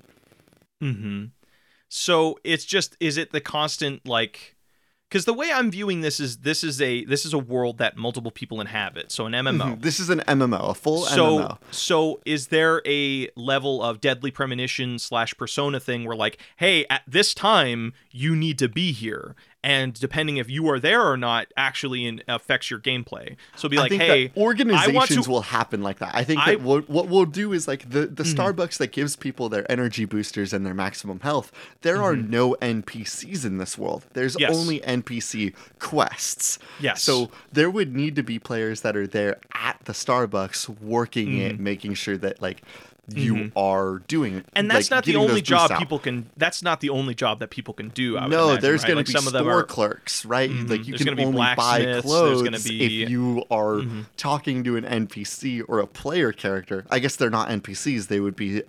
So it's just, is it the constant like? Because the way I'm viewing this is a world that multiple people inhabit. So an MMO. This is an MMO, a full MMO. So is there a level of Deadly Premonition / Persona thing where like, hey, at this time you need to be here, and depending if you are there or not, actually affects your gameplay. So be like, hey, organizations will happen like that. I think that what we'll do is like the Starbucks that gives people their energy boosters and their maximum health. There are no NPCs in this world. There's only NPC quests. Yes. So there would need to be players that are there at the Starbucks working it, making sure that like you are doing, and that's like, not the only job people can. That's not the only job that people can do. There's going to be store clerks, right? Like you can only buy clothes if you are talking to an NPC or a player character. I guess they're not NPCs; they would be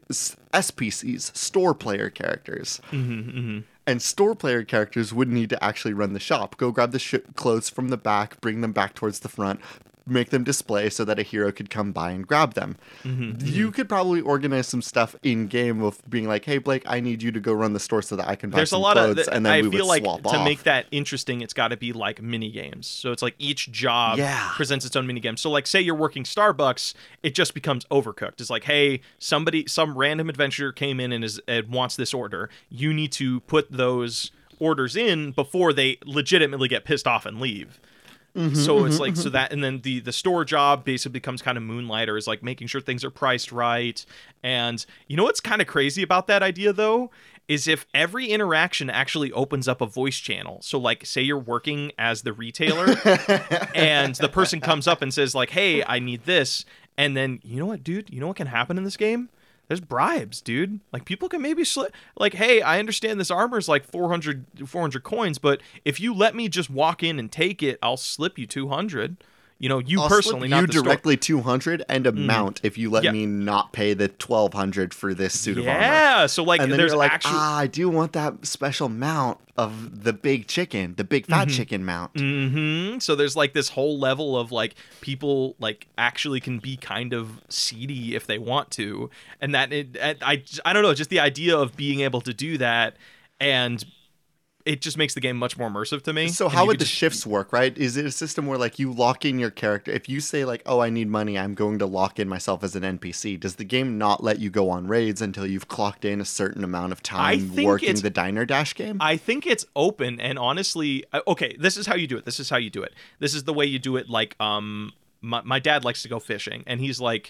SPCs, store player characters. And store player characters would need to actually run the shop, go grab the clothes from the back, bring them back towards the front, make them display so that a hero could come by and grab them. You could probably organize some stuff in game of being like, hey Blake, I need you to go run the store so that I can buy some clothes, and then we would swap off. To make that interesting, it's got to be like mini games. So it's like each job presents its own mini game. So like say you're working Starbucks, it just becomes Overcooked. It's like, hey, some random adventurer came in and wants this order. You need to put those orders in before they legitimately get pissed off and leave. So it's like, so that, and then the store job basically becomes kind of Moonlighter, is like making sure things are priced right. And you know what's kind of crazy about that idea though, is if every interaction actually opens up a voice channel. So like, say you're working as the retailer and the person comes up and says like, hey, I need this. And then, you know what, dude, you know what can happen in this game? There's bribes, dude. Like, people can maybe like, hey, I understand this armor is like 400 coins, but if you let me just walk in and take it, I'll slip you 200. You know, I'll personally, slip you directly 200 and a mount if you let me not pay the 1,200 for this suit of armor. Yeah, so like, and then there's you're like, I do want that special mount of the big chicken, the big fat chicken mount. So there's like this whole level of like people like actually can be kind of seedy if they want to, and that I don't know, just the idea of being able to do that, and it just makes the game much more immersive to me. So how would the shifts work, right? Is it a system where like you lock in your character? If you say like, oh, I need money, I'm going to lock in myself as an NPC. Does the game not let you go on raids until you've clocked in a certain amount of time working the Diner Dash game? I think it's open, and honestly, okay, this is how you do it. This is the way you do it. Like, my dad likes to go fishing, and he's like,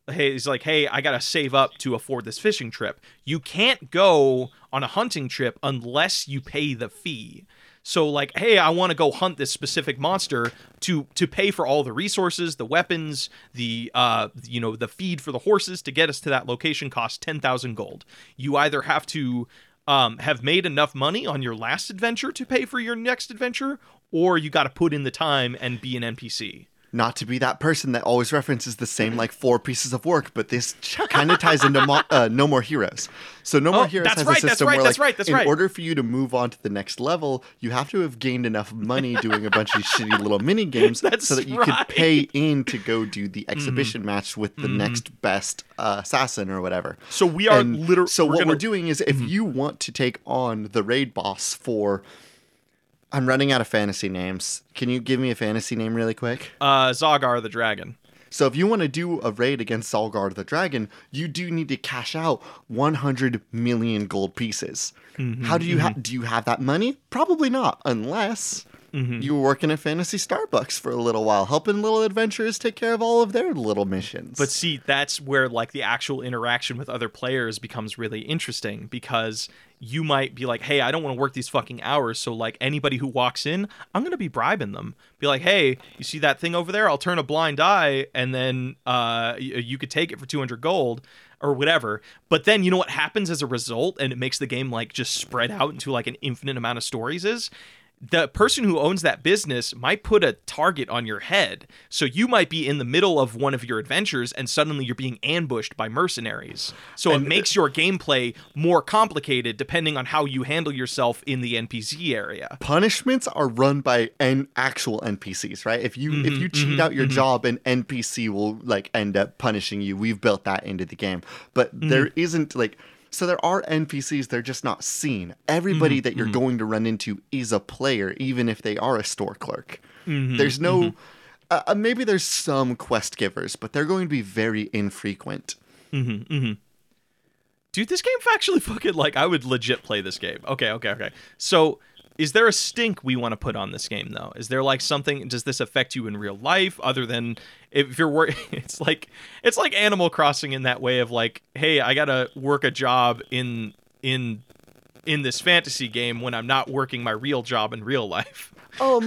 he's like, hey, I gotta save up to afford this fishing trip. You can't go on a hunting trip unless you pay the fee. So like, hey, I want to go hunt this specific monster to pay for all the resources, the weapons, the the feed for the horses to get us to that location costs 10,000 gold. You either have to have made enough money on your last adventure to pay for your next adventure, or you got to put in the time and be an NPC. Not to be that person that always references the same like 4 pieces of work, but this kind of ties into No More Heroes. So No More Heroes has a system where like in order for you to move on to the next level, you have to have gained enough money doing a bunch of shitty little mini games so that you could pay in to go do the exhibition match with the next best assassin or whatever. So we are literally. So what we're doing is if you want to take on the raid boss for. I'm running out of fantasy names. Can you give me a fantasy name really quick? Zalgar the Dragon. So if you want to do a raid against Zalgar the Dragon, you do need to cash out 100 million gold pieces. How do you do you have that money? Probably not, unless you were working at Fantasy Starbucks for a little while, helping little adventurers take care of all of their little missions. But see, that's where like the actual interaction with other players becomes really interesting, because you might be like, hey, I don't want to work these fucking hours. So like anybody who walks in, I'm going to be bribing them. Be like, hey, you see that thing over there? I'll turn a blind eye and then you could take it for 200 gold or whatever. But then you know what happens as a result? And it makes the game like just spread out into like an infinite amount of stories is the person who owns that business might put a target on your head. So you might be in the middle of one of your adventures and suddenly you're being ambushed by mercenaries. So it makes your gameplay more complicated depending on how you handle yourself in the NPC area. Punishments are run by actual NPCs, right? If you cheat out your job, an NPC will like end up punishing you. We've built that into the game. But there isn't like... So there are NPCs, they're just not seen. Everybody that you're going to run into is a player, even if they are a store clerk. There's no... maybe there's some quest givers, but they're going to be very infrequent. Dude, this game actually fucking... Like, I would legit play this game. Okay. So... Is there a stink we want to put on this game, though? Is there like something? Does this affect you in real life, other than if you're working? It's like Animal Crossing in that way of like, hey, I gotta work a job in this fantasy game when I'm not working my real job in real life.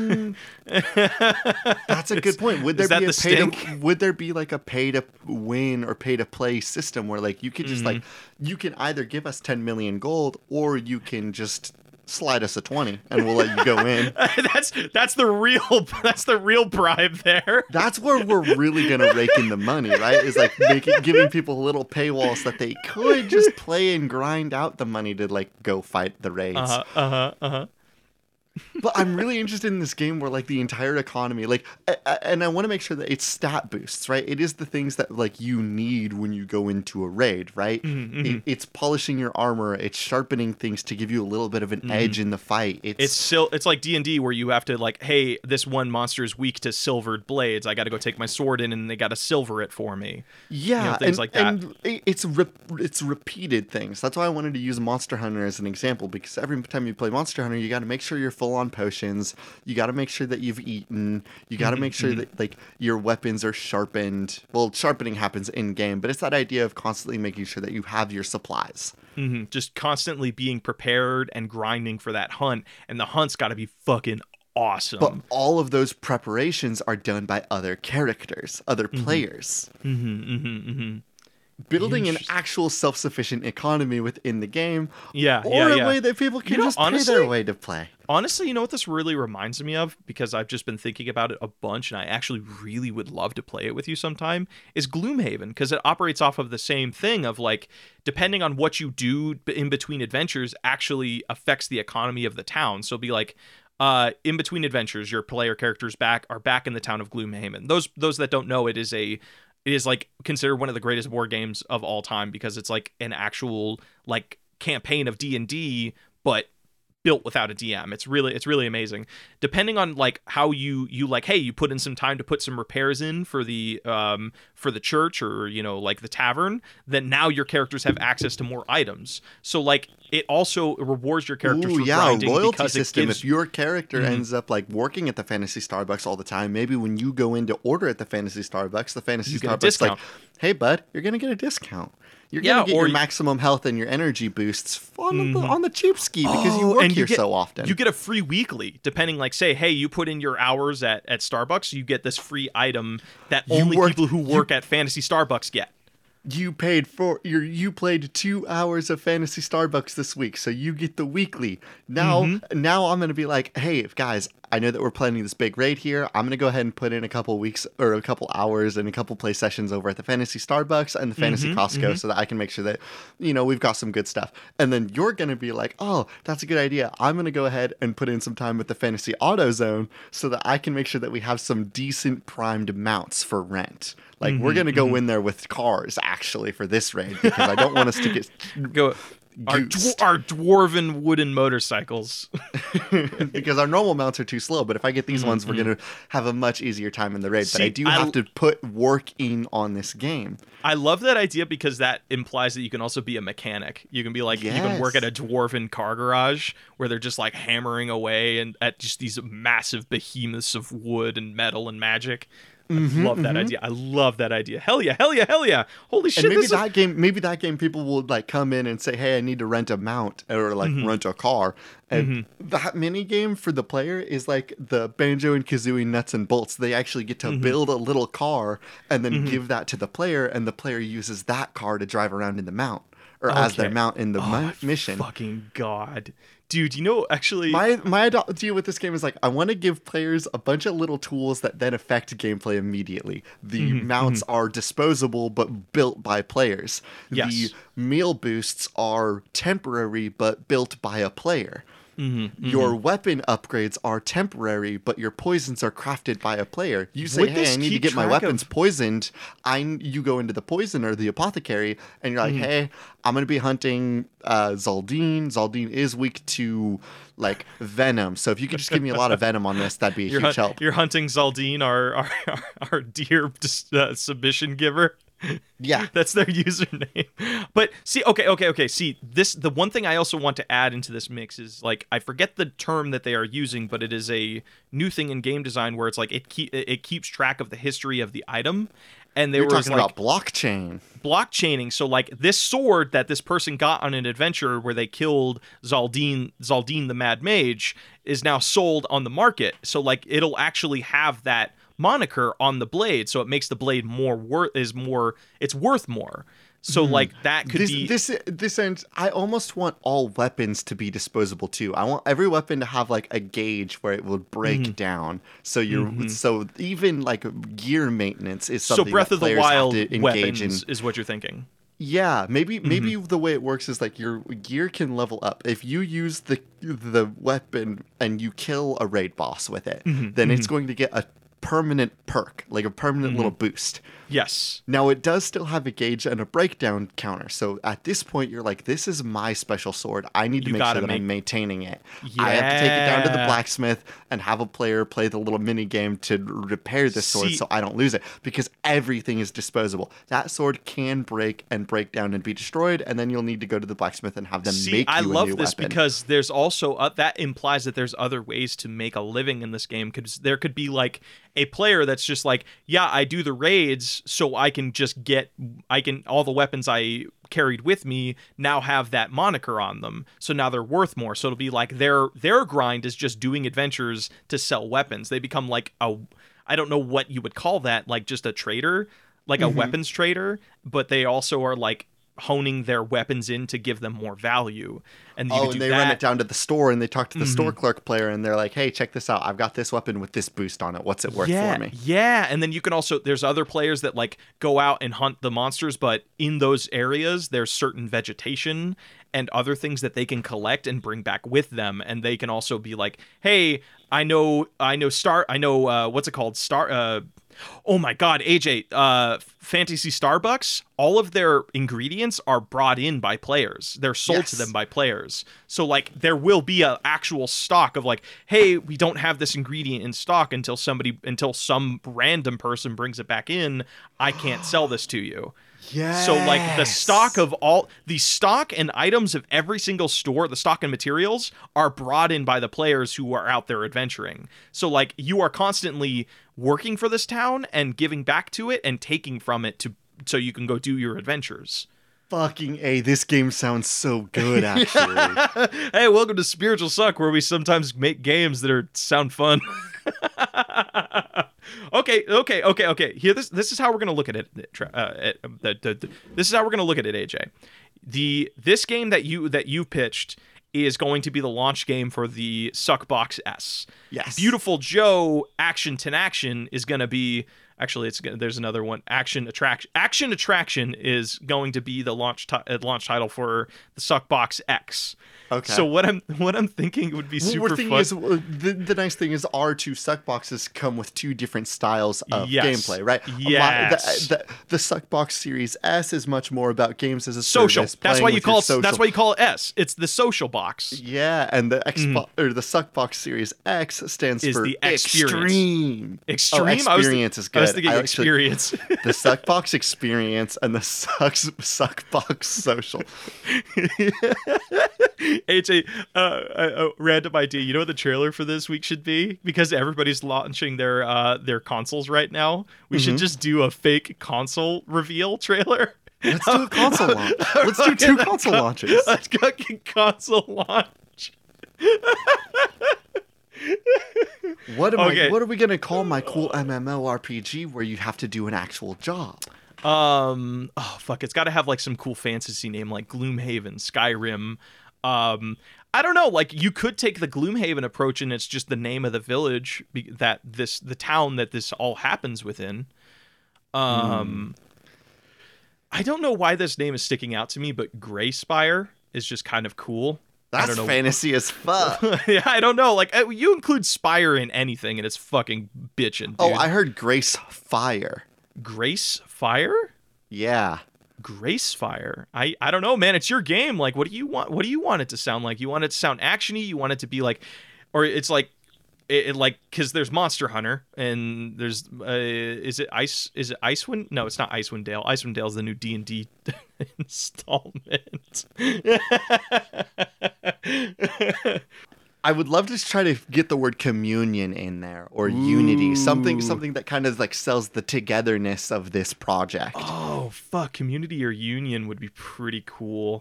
That's a good point. Would there be like a pay to win or pay to play system where like you could just like you can either give us 10 million gold or you can just slide us a 20 and we'll let you go in. that's the real bribe there. That's where we're really gonna rake in the money, right? Is like giving people little paywalls that they could just play and grind out the money to like go fight the raids. But I'm really interested in this game where like the entire economy, like, and I want to make sure that it's stat boosts, right? It is the things that like you need when you go into a raid, right? It's polishing your armor, it's sharpening things to give you a little bit of an edge in the fight. It's like D&D where you have to like, hey, this one monster is weak to silvered blades. I got to go take my sword in and they got to silver it for me. Yeah, things like that. And it's repeated things. That's why I wanted to use Monster Hunter as an example, because every time you play Monster Hunter, you got to make sure you're full on potions. You got to make sure that you've eaten. You got to make sure that like your weapons are sharpened. Well, sharpening happens in game, but it's that idea of constantly making sure that you have your supplies. Just constantly being prepared and grinding for that hunt, and the hunt's got to be fucking awesome. But all of those preparations are done by other characters, other players. Building an actual self-sufficient economy within the game, or a way that people can just pay their way to play. Honestly, you know what this really reminds me of? Because I've just been thinking about it a bunch, and I actually really would love to play it with you sometime, is Gloomhaven, because it operates off of the same thing of, like, depending on what you do in between adventures actually affects the economy of the town. So be like, in between adventures, your player characters are back in the town of Gloomhaven. Those that don't know, it is like considered one of the greatest board games of all time, because it's like an actual like campaign of D&D, but built without a DM. It's really amazing. Depending on like how you like, hey, you put in some time to put some repairs in for the church, or like the tavern, then now your characters have access to more items. So like it also rewards your characters for grinding, loyalty because system. it gives... If your character ends up like working at the Fantasy Starbucks all the time, maybe when you go in to order at the Fantasy Starbucks, the Fantasy Starbucks like, hey bud, you're gonna get a discount. You're gonna get your maximum health and your energy boosts on the cheap ski because you work here so often. You get a free weekly, depending, like, say, hey, you put in your hours at Starbucks, you get this free item that only people who work at Fantasy Starbucks get. You played 2 hours of Fantasy Starbucks this week, so you get the weekly. Now I'm gonna be like, hey guys, I know that we're planning this big raid here. I'm gonna go ahead and put in a couple weeks or a couple hours and a couple play sessions over at the Fantasy Starbucks and the Fantasy Costco, so that I can make sure that we've got some good stuff. And then you're gonna be like, oh, that's a good idea. I'm gonna go ahead and put in some time with the Fantasy AutoZone so that I can make sure that we have some decent primed mounts for rent. Like, we're going to go in there with cars, actually, for this raid, because I don't want us to get... Our dwarven wooden motorcycles. Because our normal mounts are too slow, but if I get these ones, we're going to have a much easier time in the raid. But I do have to put work in on this game. I love that idea, because that implies that you can also be a mechanic. You can be like, you can work at a dwarven car garage where they're just like hammering away and at just these massive behemoths of wood and metal and magic. I love that idea. I love that idea. Hell yeah, hell yeah, hell yeah. Holy shit. And maybe that game people will like come in and say, hey, I need to rent a mount or like rent a car. And that mini game for the player is like the Banjo and Kazooie nuts and bolts. They actually get to build a little car and then give that to the player, and the player uses that car to drive around in the mount or as their mount in the mission. Fucking God. Dude, actually... My idea with this game is like, I want to give players a bunch of little tools that then affect gameplay immediately. The mounts are disposable, but built by players. Yes. The meal boosts are temporary, but built by a player. Your weapon upgrades are temporary, but your poisons are crafted by a player. You say, hey, I need to get my weapons poisoned. You go into the poisoner, the apothecary, and you're like, hey, I'm going to be hunting Zaldine. Zaldine is weak to like venom. So if you could just give me a lot of venom on this, that'd be a huge help. You're hunting Zaldine, our dear submission giver. Yeah. That's their username. But see, okay. See, the one thing I also want to add into this mix is like, I forget the term that they are using, but it is a new thing in game design where it's like it keeps track of the history of the item. And they were talking about blockchaining. So like this sword that this person got on an adventure where they killed Zaldine the Mad Mage is now sold on the market. So like it'll actually have that moniker on the blade, so it makes the blade it's worth more. So like that could be this ends. I almost want all weapons to be disposable too. I want every weapon to have like a gauge where it will break down. So so even like gear maintenance is something. So Breath of the Wild have to engage weapons in. Is what you're thinking. Yeah, maybe the way it works is like your gear can level up. If you use the weapon and you kill a raid boss with it, then it's going to get a permanent perk, like a permanent little boost. Yes. Now, it does still have a gauge and a breakdown counter. So at this point, you're like, this is my special sword. I need to make sure that I'm maintaining it. Yeah. I have to take it down to the blacksmith and have a player play the little mini game to repair this sword so I don't lose it, because everything is disposable. That sword can break down and be destroyed, and then you'll need to go to the blacksmith and have them make you a new weapon. I love this because there's also that implies that there's other ways to make a living in this game, because there could be like a player that's just like, yeah, I do the raids so I can all the weapons I carried with me now have that moniker on them, so now they're worth more. So it'll be like their grind is just doing adventures to sell weapons. They become like I don't know what you would call that, like just a trader, like a weapons trader, but they also are like honing their weapons in to give them more value. And they run it down to the store and they talk to the store clerk player and they're like, hey, check this out. I've got this weapon with this boost on it. What's it worth for me? Yeah. And then you can also, there's other players that like go out and hunt the monsters, but in those areas, there's certain vegetation and other things that they can collect and bring back with them. And they can also be like, hey, what's it called? Oh my God, AJ, Fantasy Starbucks, all of their ingredients are brought in by players. They're sold to them by players. So like there will be a actual stock of like, hey, we don't have this ingredient in stock until some random person brings it back in. I can't sell this to you. Yeah. So like the stock and items of every single store, the stock and materials are brought in by the players who are out there adventuring. So like you are constantly working for this town and giving back to it and taking from it so you can go do your adventures. Fucking A, this game sounds so good, actually. Hey, welcome to Spiritual Suck, where we sometimes make games that sound fun. Okay. Here, this is how we're gonna look at it. This is how we're gonna look at it, AJ. This game that you pitched is going to be the launch game for the Suckbox S. Yes. Beautiful Joe Action Tanaction is gonna be. Actually, there's another one. Action Attraction is going to be the launch title for the Suckbox X. Okay. So what I'm thinking would be super fun. The nice thing is our two Suckboxes come with two different styles of gameplay, right? Yes. The Suckbox Series S is much more about games as a social. service. That's why you call it S. It's the social box. Yeah, and the the Suckbox Series X stands for the Extreme. Extreme. Experience is good. I was thinking experience. The Suckbox Experience and the Suckbox Social. AJ, a random idea. You know what the trailer for this week should be? Because everybody's launching their consoles right now. We should just do a fake console reveal trailer. Let's do a console launch. Let's do two console launches. Let's go get console launch. What are we gonna call my cool MMORPG where you have to do an actual job? Oh fuck, it's got to have like some cool fantasy name like Gloomhaven, Skyrim. I don't know, like you could take the Gloomhaven approach and it's just the name of the village the town that this all happens within. I don't know why this name is sticking out to me, but Greyspire is just kind of cool. That's fantasy as fuck. Yeah, I don't know. Like you include Spire in anything and it's fucking bitchin', dude. Oh, I heard Grace Fire. Grace Fire? Yeah. Grace Fire. I don't know, man. It's your game. Like, what do you want? What do you want it to sound like? You want it to sound actiony? You want it to be like, or it's like, because there's Monster Hunter and there's is it Icewind? No, it's not Icewind Dale. Icewind Dale's the new D&D installment. I would love to try to get the word communion in there or unity, something that kind of like sells the togetherness of this project. Oh fuck, community or union would be pretty cool.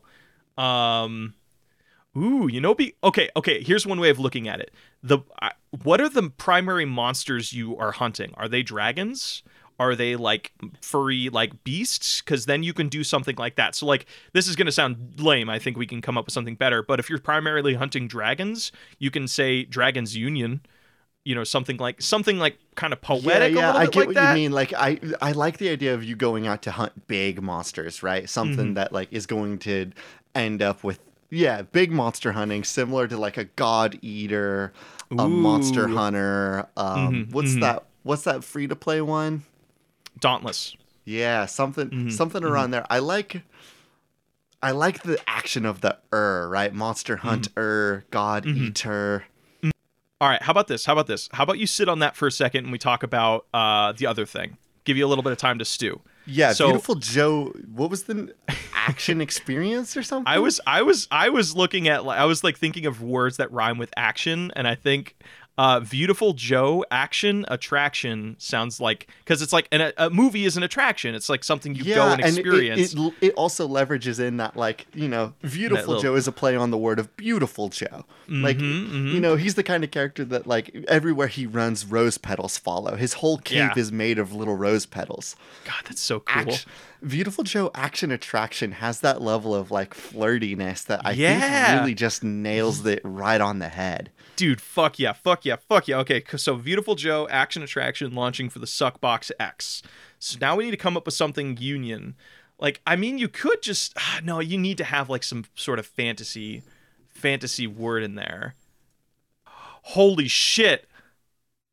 Okay, here's one way of looking at it. What are the primary monsters you are hunting? Are they dragons? Are they like furry like beasts? Because then you can do something like that. So like this is going to sound lame. I think we can come up with something better. But if you're primarily hunting dragons, you can say Dragons Union. You know, something like kind of poetic. Yeah, I get what you mean. Like I like the idea of you going out to hunt big monsters, right? Something that like is going to end up with big monster hunting, similar to like a God Eater, a Monster Hunter. What's that free to play one? Dauntless. Yeah, something around there. I like the action of the right? Monster Hunter, God Eater. All right, how about this? How about you sit on that for a second and we talk about the other thing. Give you a little bit of time to stew. Yeah, so, Beautiful Joe, what was the action experience or something? I was looking at, I was like thinking of words that rhyme with action, and I think Beautiful Joe Action Attraction sounds like, because it's like a movie is an attraction. It's like something you go and experience. It also leverages in that, like, you know, Beautiful Joe is a play on the word of Beautiful Joe. Like, you know, he's the kind of character that, like, everywhere he runs, rose petals follow. His whole cape is made of little rose petals. God, that's so cool. Beautiful Joe Action Attraction has that level of, like, flirtiness that I think really just nails it right on the head. Dude, fuck yeah. Okay, so Beautiful Joe Action Attraction launching for the Suckbox X. So now we need to come up with something union. Like, I mean, you could just... no, you need to have, like, some sort of fantasy word in there. Holy shit.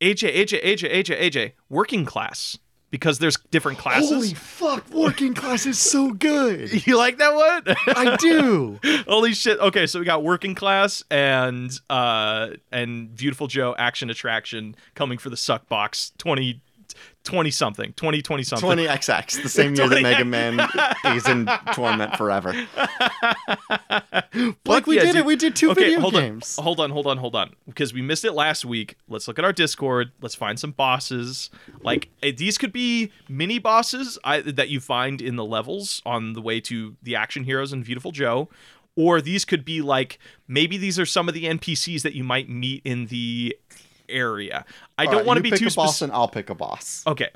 AJ, working class. Because there's different classes. Holy fuck, working class is so good. You like that one? I do. Holy shit. Okay, so we got working class and Beautiful Joe Action Attraction coming for the suck box 2020 something. 20XX, the same year that Mega Man is in torment forever. Like we did it. We did two video games. Hold on. Because we missed it last week. Let's look at our Discord. Let's find some bosses. Like these could be mini bosses that you find in the levels on the way to the action heroes and Beautiful Joe. Or these could be like, maybe these are some of the NPCs that you might meet in the area. I don't want to be too specific. Pick a boss and I'll pick a boss. Okay.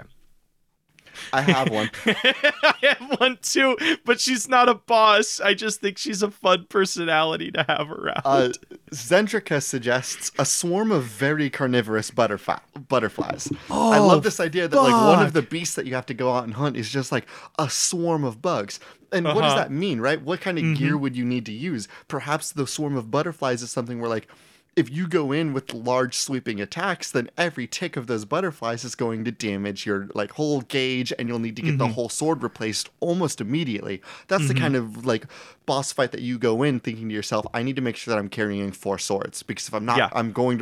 I have one. I have one too, but she's not a boss. I just think she's a fun personality to have around. Zentrica suggests a swarm of very carnivorous butterflies. I love this idea that like one of the beasts that you have to go out and hunt is just like a swarm of bugs. And what does that mean, right? What kind of gear would you need to use? Perhaps the swarm of butterflies is something where like, if you go in with large sweeping attacks, then every tick of those butterflies is going to damage your like whole gauge, and you'll need to get the whole sword replaced almost immediately. That's the kind of like boss fight that you go in thinking to yourself, I need to make sure that I'm carrying 4 swords, because if I'm not, I'm going to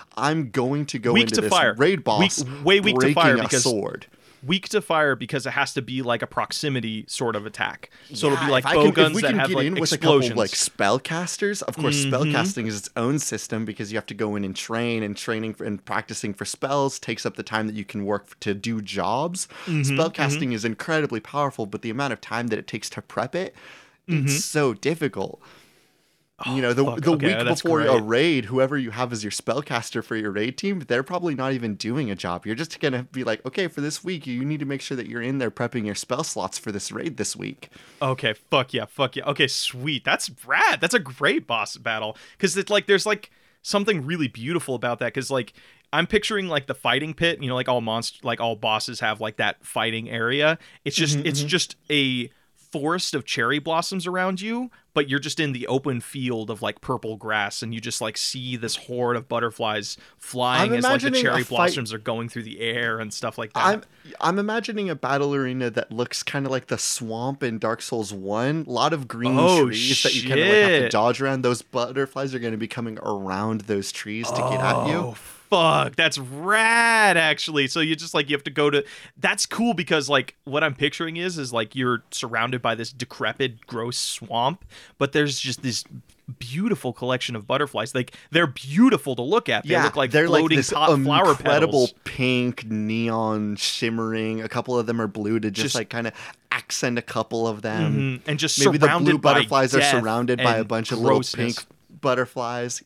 go into this raid boss weak to fire because a sword. Weak to fire because it has to be like a proximity sort of attack. So it'll be like bow guns that have like explosions. With a couple like spellcasters. Of course, spellcasting is its own system because you have to go in and train, and training and practicing for spells takes up the time that you can work to do jobs. Spellcasting is incredibly powerful, but the amount of time that it takes to prep it, it's so difficult. You know, the week before a raid, whoever you have as your spellcaster for your raid team, they're probably not even doing a job. You're just going to be like, okay, for this week, you need to make sure that you're in there prepping your spell slots for this raid this week. Okay, fuck yeah. Okay, sweet. That's rad. That's a great boss battle. Because it's like, there's like something really beautiful about that. Because like, I'm picturing like the fighting pit, you know, like all bosses have like that fighting area. It's just, it's just a forest of cherry blossoms around you, but you're just in the open field of like purple grass, and you just like see this horde of butterflies flying as like the cherry blossoms are going through the air and stuff like that. I'm imagining a battle arena that looks kind of like the swamp in Dark Souls 1. A lot of green trees that you kind of like have to dodge around. Those butterflies are going to be coming around those trees to get at you. Fuck, that's rad, actually. So you just like, you have to go to, that's cool, because like what I'm picturing is like you're surrounded by this decrepit, gross swamp, but there's just this beautiful collection of butterflies. Like, they're beautiful to look at. They look like they're floating like flower incredible petals. Pink, neon, shimmering. A couple of them are blue to just like kind of accent a couple of them. And just maybe surrounded the blue by butterflies are surrounded by a bunch of little grossness. pink butterflies.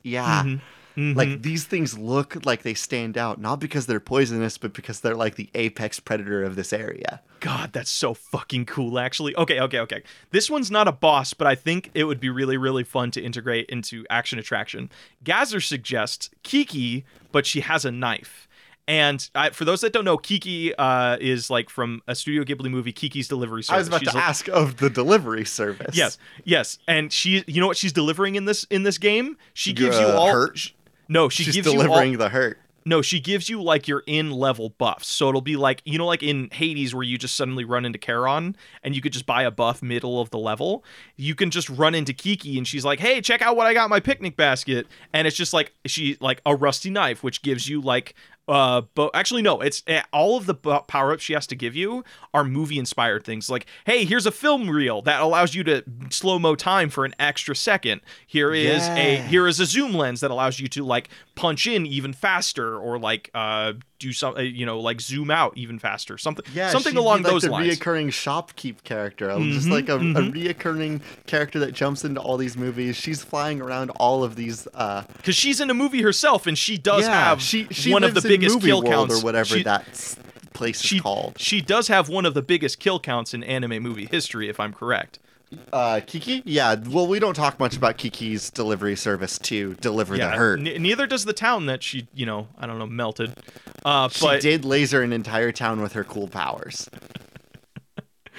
Like, these things look like they stand out, not because they're poisonous, but because they're like the apex predator of this area. God, that's so fucking cool, actually. Okay. This one's not a boss, but I think it would be really, really fun to integrate into Action Attraction. Gazer suggests Kiki, but she has a knife. And for those that don't know, Kiki is like from a Studio Ghibli movie, Kiki's Delivery Service. I was about to ask of the delivery service. Yes. And she, you know what she's delivering in this game? She gives you all hurt. No, she's delivering the hurt. No, she gives you like your in-level buffs. So it'll be like, you know, like in Hades where you just suddenly run into Charon and you could just buy a buff middle of the level. You can just run into Kiki and she's like, hey, check out what I got in my picnic basket. And it's just like, she like a rusty knife, which gives you like, but actually no, it's all of the power-ups she has to give you are movie-inspired things. Like, hey, here's a film reel that allows you to slow-mo time for an extra second. Here is a zoom lens that allows you to like punch in even faster, or like do something, you know, like zoom out even faster. Something along like those the lines. Reoccurring shopkeep character, just like a reoccurring character that jumps into all these movies. She's flying around all of these because she's in a movie herself, and she does have one of the biggest kill counts, or whatever that place is called. She does have one of the biggest kill counts in anime movie history, if I'm correct. Kiki? Yeah, well, we don't talk much about Kiki's delivery service to deliver the hurt. Neither does the town that she, you know, I don't know, melted. She did laser an entire town with her cool powers.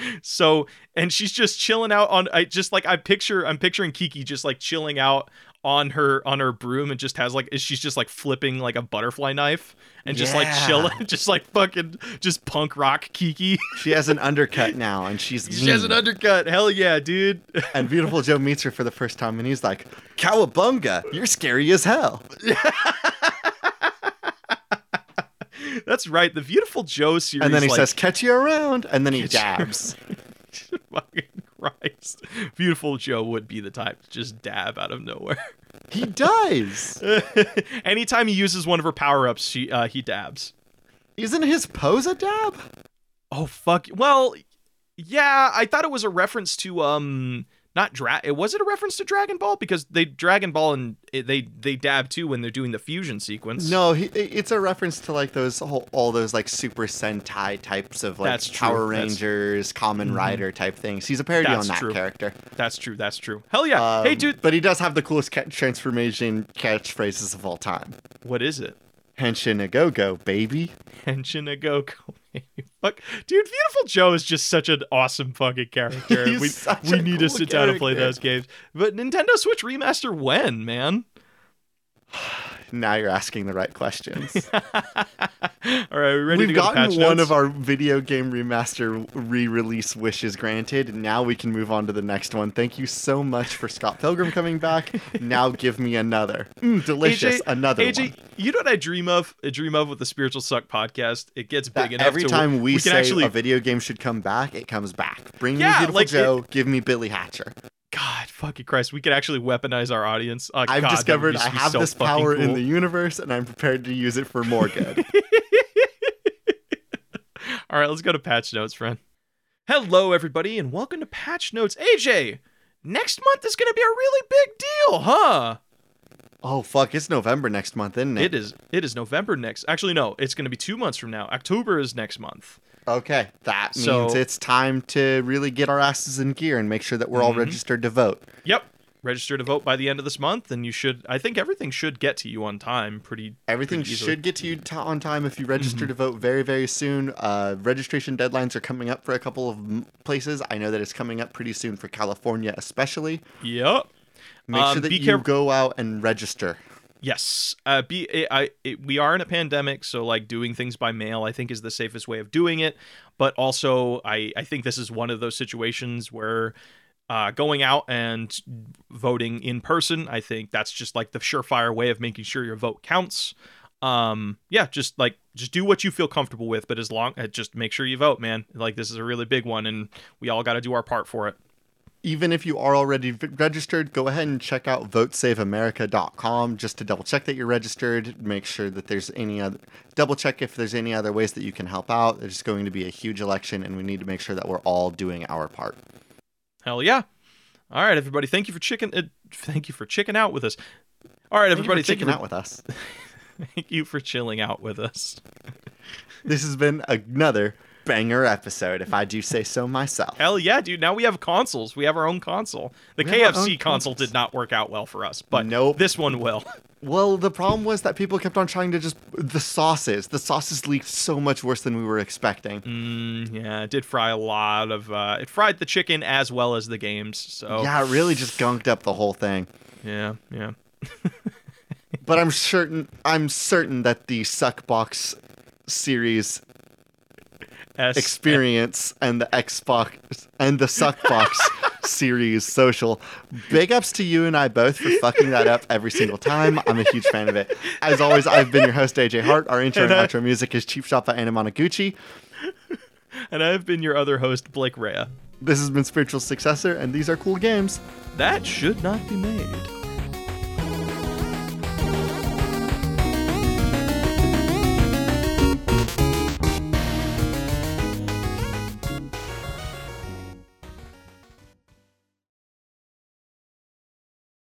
So, and she's just chilling out on. I'm picturing Kiki just like chilling out on her broom, and just has like she's just like flipping like a butterfly knife and just like chilling, just like fucking just punk rock Kiki. She has an undercut now, and she has an undercut. Hell yeah, dude. And Beautiful Joe meets her for the first time, and he's like, "Cowabunga, you're scary as hell." That's right. The Beautiful Joe series. And then he says, "Catch you around," and then he dabs. Fucking Christ. Beautiful Joe would be the type to just dab out of nowhere. He does. Anytime he uses one of her power-ups, he dabs. Isn't his pose a dab? Oh, fuck. Well, yeah, I thought it was a reference to, was it a reference to Dragon Ball? Because they Dragon Ball and they dab too when they're doing the fusion sequence. No, it's a reference to like all those like Super Sentai types of like Power Rangers, Kamen Rider type things. He's a parody on that character. That's true. Hell yeah. Hey, dude. But he does have the coolest transformation catchphrases of all time. What is it? Henshin a go-go, baby. Henshin a go-go, baby. Fuck. Dude, Beautiful Joe is just such an awesome fucking character. We need to sit down and play those games. But Nintendo Switch Remaster when, man? Now you're asking the right questions. All right, we ready to go to patch notes? We've gotten one of our video game remaster re-release wishes granted, and now we can move on to the next one. Thank you so much for Scott Pilgrim coming back. Now give me another. Delicious. Another one. You know what I dream of? I dream of with the Spiritual Suck podcast. It gets big enough every time we say a video game should come back, it comes back. Bring me Beautiful Joe, give me Billy Hatcher. God fucking Christ, we could actually weaponize our audience. I've discovered I have this power in the universe, and I'm prepared to use it for more good. All right, let's go to patch notes, friend. Hello, everybody, and welcome to Patch Notes. AJ, next month is going to be a really big deal, huh? Oh, fuck, it's November next month, isn't it? It is November next. Actually, no, it's going to be 2 months from now. October is next month. Okay, that means it's time to really get our asses in gear and make sure that we're all registered to vote. Yep. Register to vote by the end of this month, and I think everything should get to you on time Everything should get to you on time if you register to vote very, very soon. Registration deadlines are coming up for a couple of places. I know that it's coming up pretty soon for California especially. Yep. Make sure that you go out and register. Yes. We are in a pandemic, so like doing things by mail, I think, is the safest way of doing it. But also, I think this is one of those situations where going out and voting in person, I think that's just like the surefire way of making sure your vote counts. Just do what you feel comfortable with, but just make sure you vote, man. Like, this is a really big one, and we all got to do our part for it. Even if you are already registered, go ahead and check out votesaveamerica.com just to double check that you're registered. Make sure that double check if there's any other ways that you can help out. There's going to be a huge election, and we need to make sure that we're all doing our part. Hell yeah. All right, everybody. Thank you for checking out with us. All right, everybody. Thank you for checking out with us. Thank you for chilling out with us. This has been another banger episode, if I do say so myself. Hell yeah, dude. Now we have consoles. We have our own console. The KFC console did not work out well for us, but this one will. Well, the problem was that people kept on trying to the sauces leaked so much worse than we were expecting. Yeah, it did fry a lot of, it fried the chicken as well as the games, so. Yeah, it really just gunked up the whole thing. Yeah. But I'm certain that the Suckbox series experience and the Xbox and the Suckbox series social. Big ups to you and I both for fucking that up every single time. I'm a huge fan of it. As always, I've been your host, AJ Hart. Our intro and outro music is Cheap Shop by Anna Monoguchi. And I've been your other host, Blake Rea. This has been Spiritual Successor, and these are cool games that should not be made.